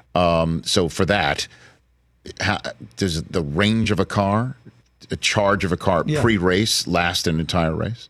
Um, so for that, how, does the range of a car, a charge of a car yeah. pre-race last an entire race?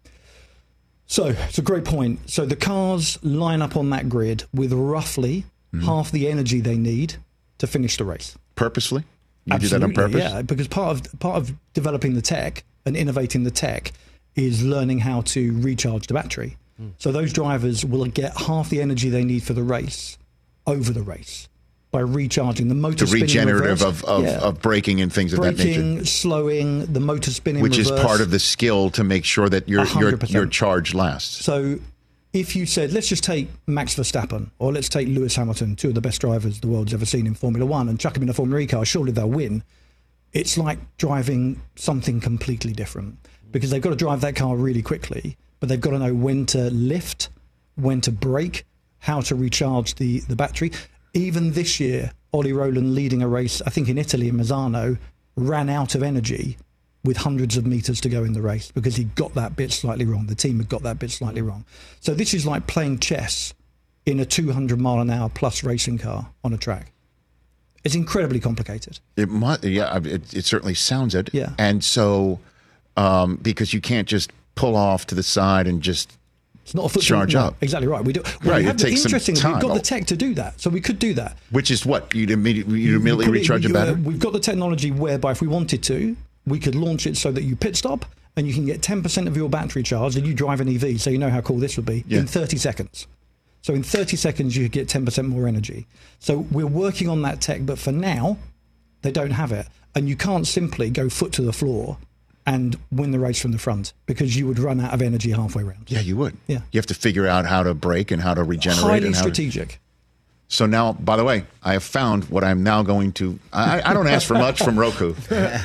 So it's a great point. So the cars line up on that grid with roughly mm-hmm. half the energy they need to finish the race. Purposely? You Absolutely, do that on purpose? Yeah, because part of part of developing the tech and innovating the tech is learning how to recharge the battery. Mm. So those drivers will get half the energy they need for the race over the race by recharging the motor. The regenerative reverse. of of, yeah. of braking and things of that nature. Braking, slowing, the motor spinning Which reverse. is part of the skill to make sure that your your, your charge lasts. So if you said, let's just take Max Verstappen or let's take Lewis Hamilton, two of the best drivers the world's ever seen in Formula One, and chuck them in a Formula E car, surely they'll win. It's like driving something completely different because they've got to drive that car really quickly, but they've got to know when to lift, when to brake, how to recharge the, the battery. Even this year, Ollie Rowland leading a race, I think in Italy, in Misano, ran out of energy with hundreds of meters to go in the race because he got that bit slightly wrong. The team had got that bit slightly wrong. So this is like playing chess in a two hundred mile an hour plus racing car on a track. It's incredibly complicated. It might, yeah, it, it certainly sounds it. Yeah. And so, um, because you can't just pull off to the side and just it's not a foot charge no, up. Exactly right. We do. Well, right. we have It the, takes some interesting. time. We've got the tech to do that, so we could do that. Which is what you'd immediately you'd immediately you recharge it, your battery. Uh, we've got the technology whereby, if we wanted to, we could launch it so that you pit stop and you can get ten percent of your battery charged, and you drive an E V, so you know how cool this would be, yeah. in thirty seconds. So in thirty seconds, you could get ten percent more energy. So we're working on that tech, but for now, they don't have it. And you can't simply go foot to the floor and win the race from the front because you would run out of energy halfway around. Yeah, you would. Yeah. You have to figure out how to brake and how to regenerate. Highly and how strategic. To... So now, by the way, I have found what I'm now going to. I, I don't ask for much from Roku.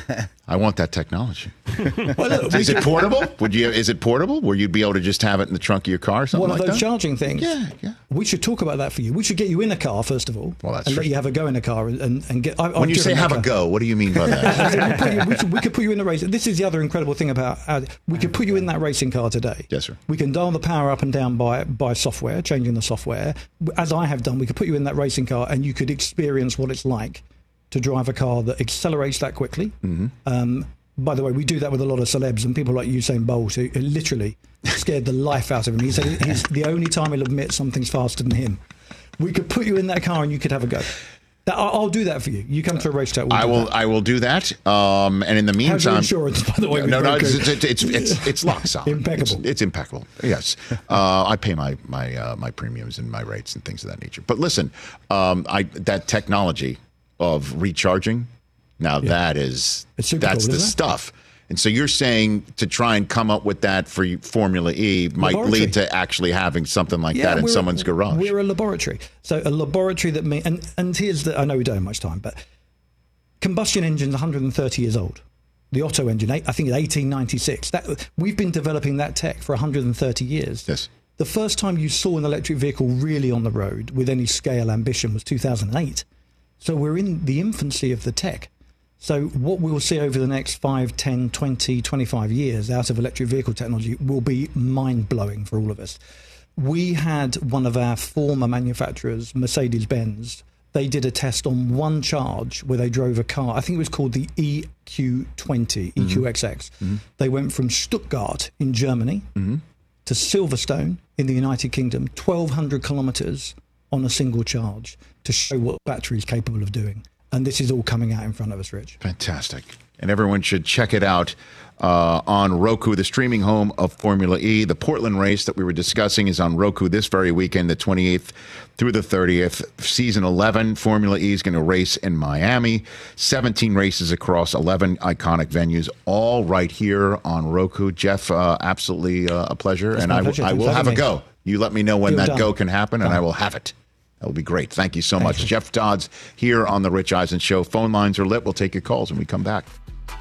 I want that technology. Well, look, is it portable? Would you? Is it portable? Where you'd be able to just have it in the trunk of your car, or something One like of those that? charging things. Yeah, yeah. We should talk about that for you. We should get you in a car first of all, well, that's and true. let you have a go in a car and, and, and get. I, when I've you say have a a go, what do you mean by that? we, you, we, should, we could put you in the race. This is the other incredible thing about uh, we could put you in that racing car today. Yes, sir. We can dial the power up and down by by software, changing the software. As I have done, we could put you in that racing car and you could experience what it's like to drive a car that accelerates that quickly. Mm-hmm. Um, by the way, we do that with a lot of celebs and people like Usain Bolt, who literally scared the life out of him. He said he's the only time he'll admit something's faster than him. We could put you in that car and you could have a go. That, I'll do that for you. You come to a race track. We'll I will. That. I will do that. Um, and in the meantime, how's your insurance, by the way? No, no, it's it's it's, it's, it's lock solid. Impeccable. It's, it's impeccable. Yes, uh, I pay my my uh, my premiums and my rates and things of that nature. But listen, um, I that technology of recharging, now yeah. that is that's cool, the it? stuff. And so you're saying to try and come up with that for Formula E might laboratory. lead to actually having something like yeah, that in someone's a, garage. We're a laboratory. So a laboratory that means, and, and here's the, I know we don't have much time, but combustion engine's one hundred thirty years old. The Otto engine, I think it's eighteen ninety-six. That, we've been developing that tech for one hundred thirty years. Yes. The first time you saw an electric vehicle really on the road with any scale ambition was two thousand eight. So we're in the infancy of the tech. So what we will see over the next five, ten, twenty, twenty-five years out of electric vehicle technology will be mind-blowing for all of us. We had one of our former manufacturers, Mercedes-Benz, they did a test on one charge where they drove a car, I think it was called the E Q twenty, mm-hmm. E Q X X. Mm-hmm. They went from Stuttgart in Germany mm-hmm. to Silverstone in the United Kingdom, twelve hundred kilometres on a single charge to show what battery is capable of doing. And this is all coming out in front of us, Rich. Fantastic. And everyone should check it out uh, on Roku, the streaming home of Formula E. The Portland race that we were discussing is on Roku this very weekend, the twenty-eighth through the thirtieth. Season eleven, Formula E is going to race in Miami. seventeen races across eleven iconic venues, all right here on Roku. Jeff, uh, absolutely uh, a pleasure. It's and I, pleasure. I will have me. a go. You let me know when You're that done. go can happen, and Done. I will have it. That would be great. Thank you so Thank much. you. Jeff Dodds here on The Rich Eisen Show. Phone lines are lit. We'll take your calls when we come back.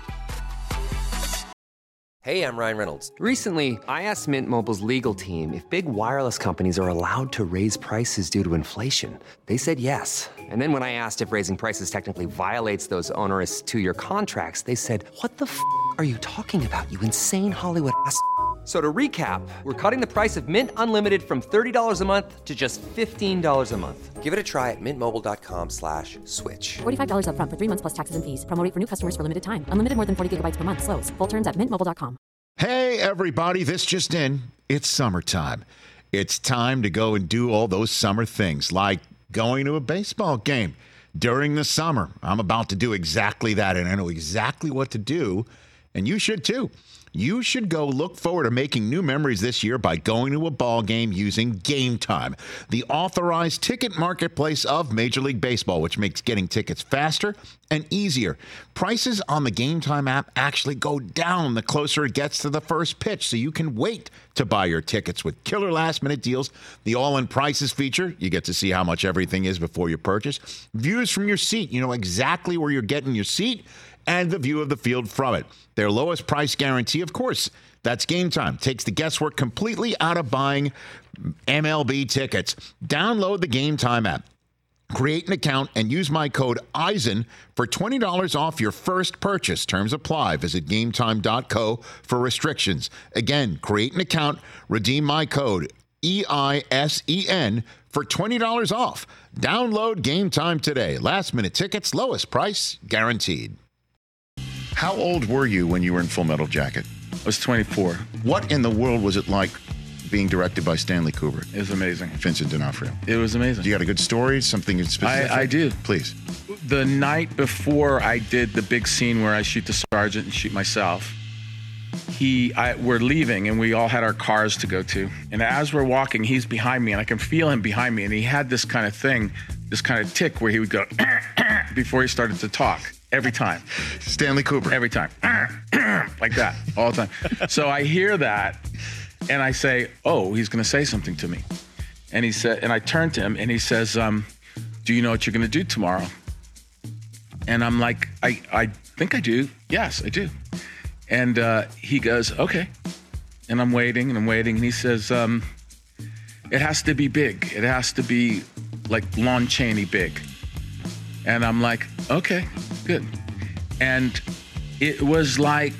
Hey, I'm Ryan Reynolds. Recently, I asked Mint Mobile's legal team if big wireless companies are allowed to raise prices due to inflation. They said yes. And then when I asked if raising prices technically violates those onerous two-year contracts, they said, what the f*** are you talking about, you insane Hollywood ass f- So to recap, we're cutting the price of Mint Unlimited from thirty dollars a month to just fifteen dollars a month. Give it a try at mintmobile.com slash switch. forty-five dollars up front for three months plus taxes and fees. Promo rate for new customers for limited time. Unlimited more than forty gigabytes per month. Slows full terms at mint mobile dot com. Hey, everybody, this just in. It's summertime. It's time to go and do all those summer things, like going to a baseball game during the summer. I'm about to do exactly that, and I know exactly what to do. And you should too. You should go look forward to making new memories this year by going to a ball game using Game Time, the authorized ticket marketplace of Major League Baseball, which makes getting tickets faster and easier. Prices on the Game Time app actually go down the closer it gets to the first pitch, so you can wait to buy your tickets with killer last-minute deals. The all-in prices feature, you get to see how much everything is before you purchase. Views from your seat, you know exactly where you're getting your seat, and the view of the field from it. Their lowest price guarantee, of course, that's Game Time. Takes the guesswork completely out of buying M L B tickets. Download the Game Time app. Create an account and use my code Eisen for twenty dollars off your first purchase. Terms apply. Visit gametime dot co for restrictions. Again, create an account, redeem my code E I S E N for twenty dollars off. Download Game Time today. Last minute tickets, lowest price guaranteed. How old were you when you were in Full Metal Jacket? I was twenty-four. What in the world was it like being directed by Stanley Kubrick? It was amazing. Vincent D'Onofrio. It was amazing. You got a good story? Something specific? I, I do. Please. The night before I did the big scene where I shoot the sergeant and shoot myself, he, I, we're leaving and we all had our cars to go to. And as we're walking, he's behind me and I can feel him behind me. And he had this kind of thing, this kind of tick where he would go before he started to talk. Every time. Stanley Kubrick. Every time. Like that, all the time. So I hear that, and I say, oh, he's going to say something to me. And he said, and I turn to him, and he says, um, do you know what you're going to do tomorrow? And I'm like, I, I think I do. Yes, I do. And uh, he goes, okay. And I'm waiting, and I'm waiting, and he says, um, it has to be big. It has to be like Lon Chaney big. And I'm like, okay, good. And it was like,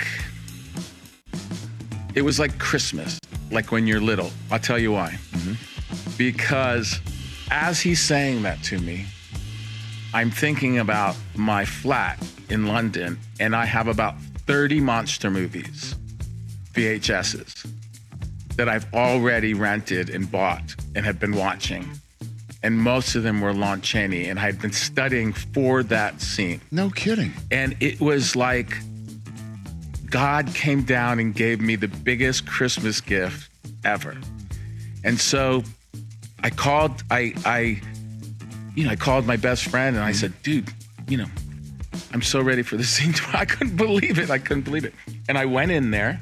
it was like Christmas, like when you're little. I'll tell you why. Mm-hmm. Because as he's saying that to me, I'm thinking about my flat in London, and I have about thirty monster movies, V H S's, that I've already rented and bought and have been watching. And most of them were Lon Chaney, and I'd been studying for that scene. No kidding. And it was like God came down and gave me the biggest Christmas gift ever. And so I called, I, I, you know, I called my best friend and I said, dude, you know, I'm so ready for this scene. I couldn't believe it. I couldn't believe it. And I went in there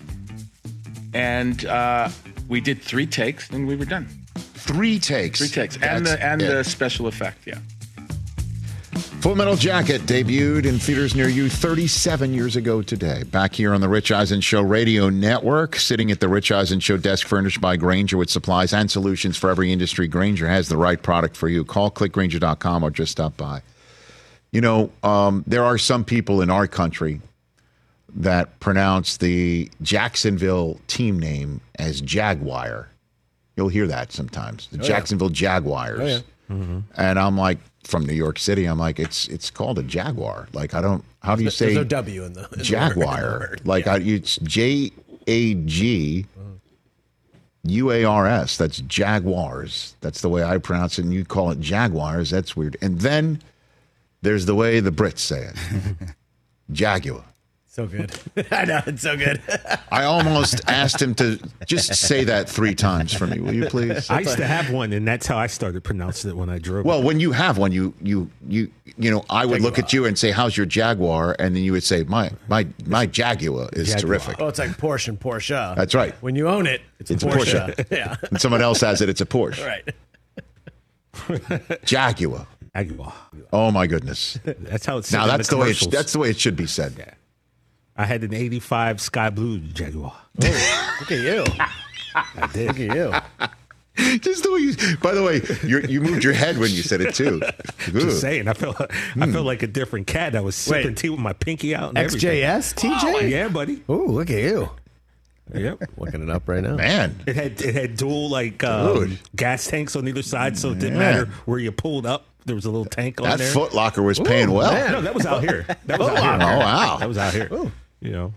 and uh, we did three takes and we were done. Three takes. Three takes. And the and it. the special effect, yeah. Full Metal Jacket debuted in theaters near you thirty-seven years ago today. Back here on the Rich Eisen Show Radio Network, sitting at the Rich Eisen Show desk furnished by Grainger with supplies and solutions for every industry. Grainger has the right product for you. Call click grainger dot com or just stop by. You know, um, there are some people in our country that pronounce the Jacksonville team name as Jaguar. You'll hear that sometimes. The oh, Jacksonville yeah. Jaguars. Oh, yeah. Mm-hmm. And I'm like, from New York City, I'm like, it's it's called a Jaguar. Like, I don't, how do you say? There's no W in the in Jaguar. The word. Like, yeah. I, it's J A G U A R S. That's Jaguars. That's the way I pronounce it. And you call it Jaguars. That's weird. And then there's the way the Brits say it. Jaguar. So good. I know, it's so good. I almost asked him to just say that three times for me. Will you please? I used to have one, and that's how I started pronouncing it when I drove. Well, it. when you have one, you you you you know, I would Jaguar. look at you and say, "How's your Jaguar?" And then you would say, "My my my Jaguar is Jaguar. terrific." Oh, it's like Porsche and Porsche. That's right. When you own it, it's, It's a a Porsche. Porsche. Yeah. And someone else has it, it's a Porsche. Right. Jaguar. Jaguar. Oh my goodness. That's how it's said Now in that's the the way it, commercials. that's the way it should be said. Yeah. I had an eighty-five Sky Blue Jaguar. Oh, look at you. I did. Look at you. Just the way you, by the way, you you moved your head when you said it too. Just saying, I felt I felt like a different cat. I was sipping Wait. tea with my pinky out. And X J S, T J? Oh, yeah, buddy. Ooh, look at you. Yep. Looking it up right now. Man. It had it had dual like um, gas tanks on either side, so it didn't Man. matter where you pulled up. There was a little tank on That there. Foot Locker was paying Ooh, well. man. No, that was out here. That was out here. Oh, wow. That was out here. Ooh. You know.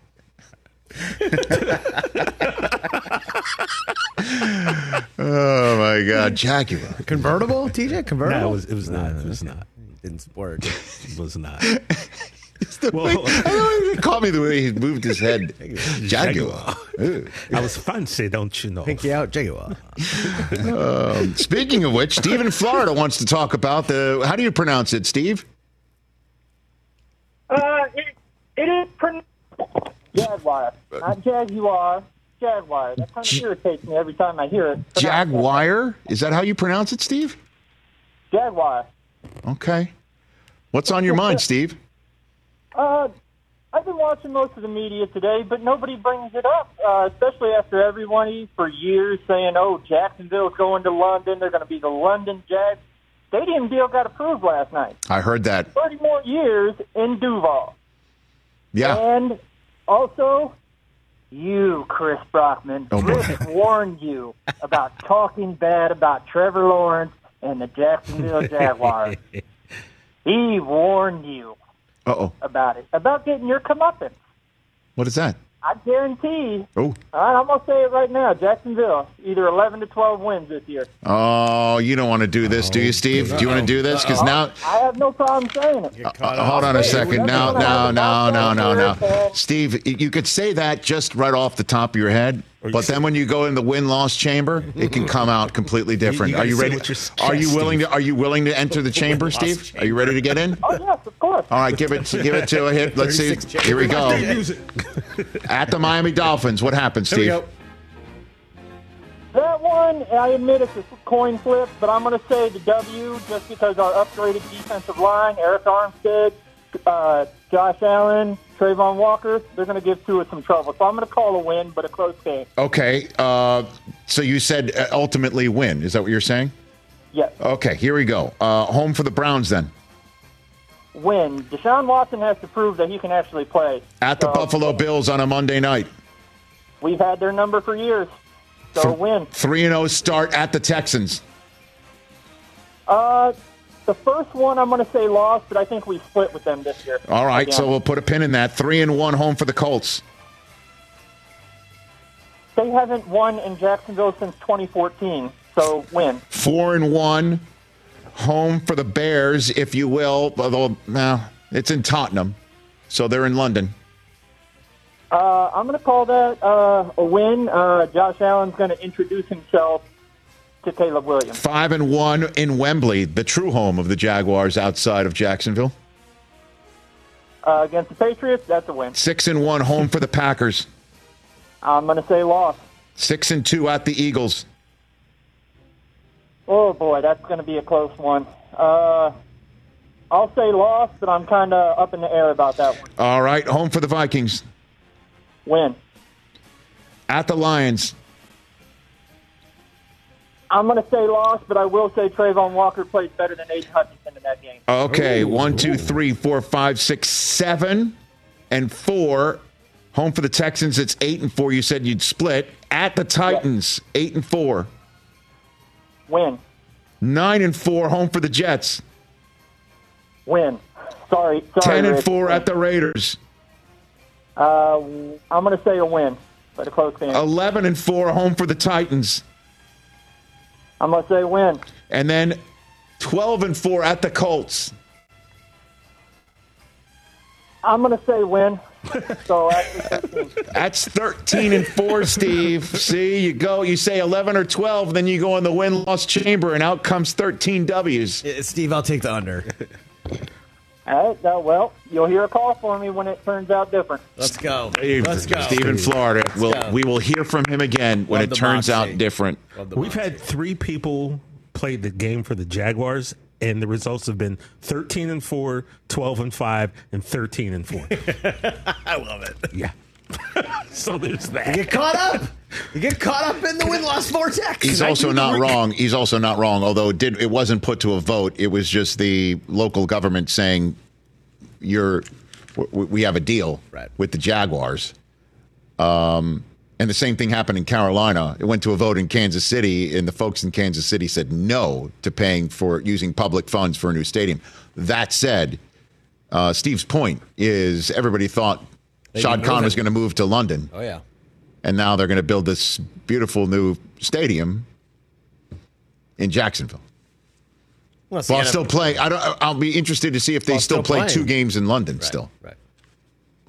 Oh my God, Jaguar. Convertible, T J? Convertible? No, it was it was not. It was not. Didn't support it. It was not. the Well- way, I don't know, it caught me the way he moved his head. Jaguar. Ooh. I was fancy, don't you know? Pinky out, Jaguar. Um, speaking of which, Steve in Florida wants to talk about the. How do you pronounce it, Steve? Uh, it, it is pronounced Jaguar, not Jaguar. Jaguar. That kind of irritates me every time I hear it. Jaguar? Is that how you pronounce it, Steve? Jaguar. Okay. What's on your mind, Steve? Uh, I've been watching most of the media today, but nobody brings it up, uh, especially after everybody for years saying, oh, Jacksonville's going to London. They're going to be the London Jags. Stadium deal got approved last night. I heard that. thirty more years in Duval. Yeah. And also, you, Chris Brockman. Oh, boy. Chris warned you about talking bad about Trevor Lawrence and the Jacksonville Jaguars. He warned you Uh-oh. about it, about getting your comeuppance. What is that? I guarantee. Oh. I'm going to say it right now. Jacksonville, either eleven to twelve wins this year. Oh, you don't want to do this, do you, Steve? Do you want to do this? Because now, I have no problem saying it. uh, hold on a second. Now, now, now, now, now, now, Steve, you could say that just right off the top of your head, but then when you go in the win-loss chamber, it can come out completely different. You Are you gotta say ready? what your Are you chest, willing Steve. to? Are you willing to enter the chamber, Steve? Are you ready to get in? Oh, yes, of course. All right, give it, give it to a hit. Let's see. Here we go. At the Miami Dolphins, what happened, Here we Steve? go. That one, I admit it's a coin flip, but I'm going to say the W just because our upgraded defensive line, Eric Armstead, uh, Josh Allen, Trayvon Walker, they're going to give Tua some trouble. So I'm going to call a win, but a close game. Okay, uh, so you said uh, ultimately win. Is that what you're saying? Yes, Okay, here we go. Uh, home for the Browns then. win. Deshaun Watson has to prove that he can actually play. At the So, Buffalo Bills on a Monday night. We've had their number for years. So win. three and oh start at the Texans. Uh, the first one I'm going to say lost, but I think we split with them this year. All right, Again. so we'll put a pin in that. three and one home for the Colts. They haven't won in Jacksonville since twenty fourteen, so win. four and one home for the Bears, if you will. Although, well, it's in Tottenham, so they're in London. Uh, I'm going to call that uh, a win. Uh, Josh Allen's going to introduce himself to Caleb Williams. five and one in Wembley, the true home of the Jaguars outside of Jacksonville. Uh, against the Patriots, that's a win. six and one home for the Packers. I'm going to say loss. six and two at the Eagles. Oh, boy, that's going to be a close one. Uh, I'll say loss, but I'm kind of up in the air about that one. All right, home for the Vikings. Win. At the Lions. I'm going to say loss, but I will say Trayvon Walker played better than Aiden Hutchinson in that game. Okay, one, two, three, four, five, six, seven, and four. Home for the Texans, it's eight and four. You said you'd split. At the Titans, eight and four. Win. Nine and four. Home for the Jets. Win. Sorry. sorry Ten and Rich. four at the Raiders. Uh, I'm going to say a win, but a close game. Eleven and four. Home for the Titans. I'm going to say win. And then twelve and four at the Colts. I'm going to say win. So actually thirteen. That's thirteen and four, Steve. See, you go, you say eleven or twelve, then you go in the win-loss chamber, and out comes thirteen W's. Uh, Steve, I'll take the under. All right. Uh, well, you'll hear a call for me when it turns out different. Let's go. Steve, Let's go. Steve in Florida. We'll, go. we will hear from him again when Love it the turns moxie. out different. We've had three people play the game for the Jaguars, and the results have been thirteen and four, twelve and five, and thirteen and four. I love it. Yeah. So there's You that. get caught up. You get caught up in the win-loss vortex. He's also not wrong. He's also not wrong, although it did. It wasn't put to a vote. It was just the local government saying, "You're, w- we have a deal Right. with the Jaguars." Um, and the same thing happened in Carolina. It went to a vote in Kansas City, and the folks in Kansas City said no to paying for using public funds for a new stadium. That said, uh, Steve's point is everybody thought They'd Shad be Khan moving. was going to move to London. Oh, yeah. And now they're going to build this beautiful new stadium in Jacksonville. Well, see, While I don't- still playing, I don't. I'll be interested to see if they While still, still play playing. two games in London. Right, still, right.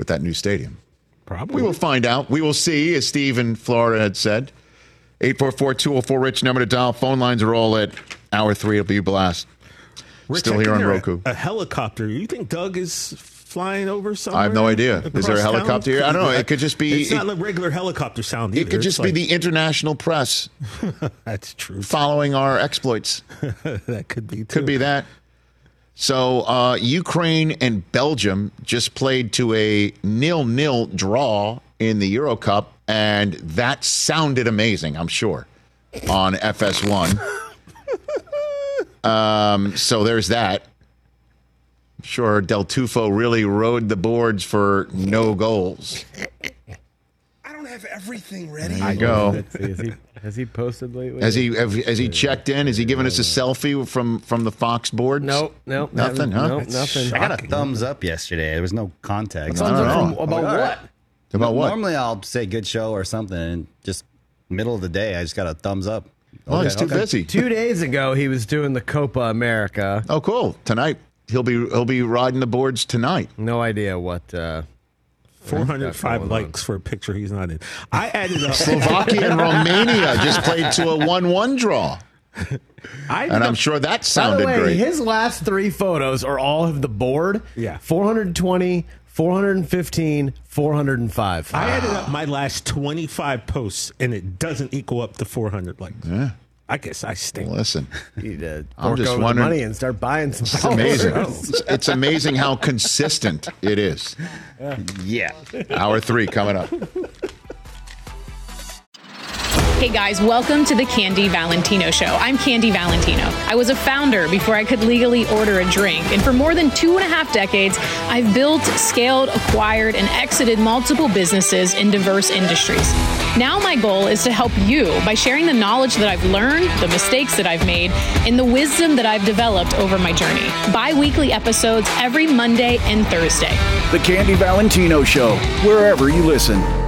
with that new stadium. Probably. We will find out. We will see, as Steve in Florida had said. eight four four, two oh four, RICH, number to dial. Phone lines are all at hour three. It'll be a blast. Rich, Still here on a, Roku. A helicopter. You think Doug is flying over somewhere? I have no idea. Is there a helicopter here? I don't know. It could just be. It's it, not a regular helicopter sound either. It could just it's be like, the international press. That's true. Following our exploits. That could be too. Could be that. So uh, Ukraine and Belgium just played to a nil-nil draw in the Euro Cup, and that sounded amazing, I'm sure, on F S one. um, so there's that. I'm sure Del Tufo really rode the boards for no goals. I don't have everything ready. I go. Has he, has he posted lately? Has he have, has he checked in? Has he given us a selfie from, from the Fox boards? Nope, nope, nothing. Huh? Nope, nothing. I got a thumbs up yesterday. There was no context. Thumbs up from, about Like, what? right. About what? Normally I'll say good show or something, and just middle of the day I just got a thumbs up. Oh, Okay, he's too okay. busy. Two days ago, he was doing the Copa America. Oh, cool. Tonight he'll be he'll be riding the boards tonight. No idea what. Uh, four hundred five likes for a picture he's not in. I added up. Slovakia and Romania just played to a one one draw. I And I'm up, sure that By the sounded way, great. his last three photos are all of the board. Yeah. four hundred twenty, four hundred fifteen, four hundred five. I added up my last twenty-five posts, and it doesn't equal up to four hundred likes. Yeah. I guess I stink. Listen, You need to I'm fork just over the wondering- money and start buying some it's followers. amazing. It's, it's amazing how consistent it is. Yeah. Hour three coming up. Hey guys, welcome to the Candy Valentino Show. I'm Candy Valentino. I was a founder before I could legally order a drink. And for more than two and a half decades, I've built, scaled, acquired, and exited multiple businesses in diverse industries. Now my goal is to help you by sharing the knowledge that I've learned, the mistakes that I've made, and the wisdom that I've developed over my journey. Bi-weekly episodes every Monday and Thursday. The Candy Valentino Show, wherever you listen.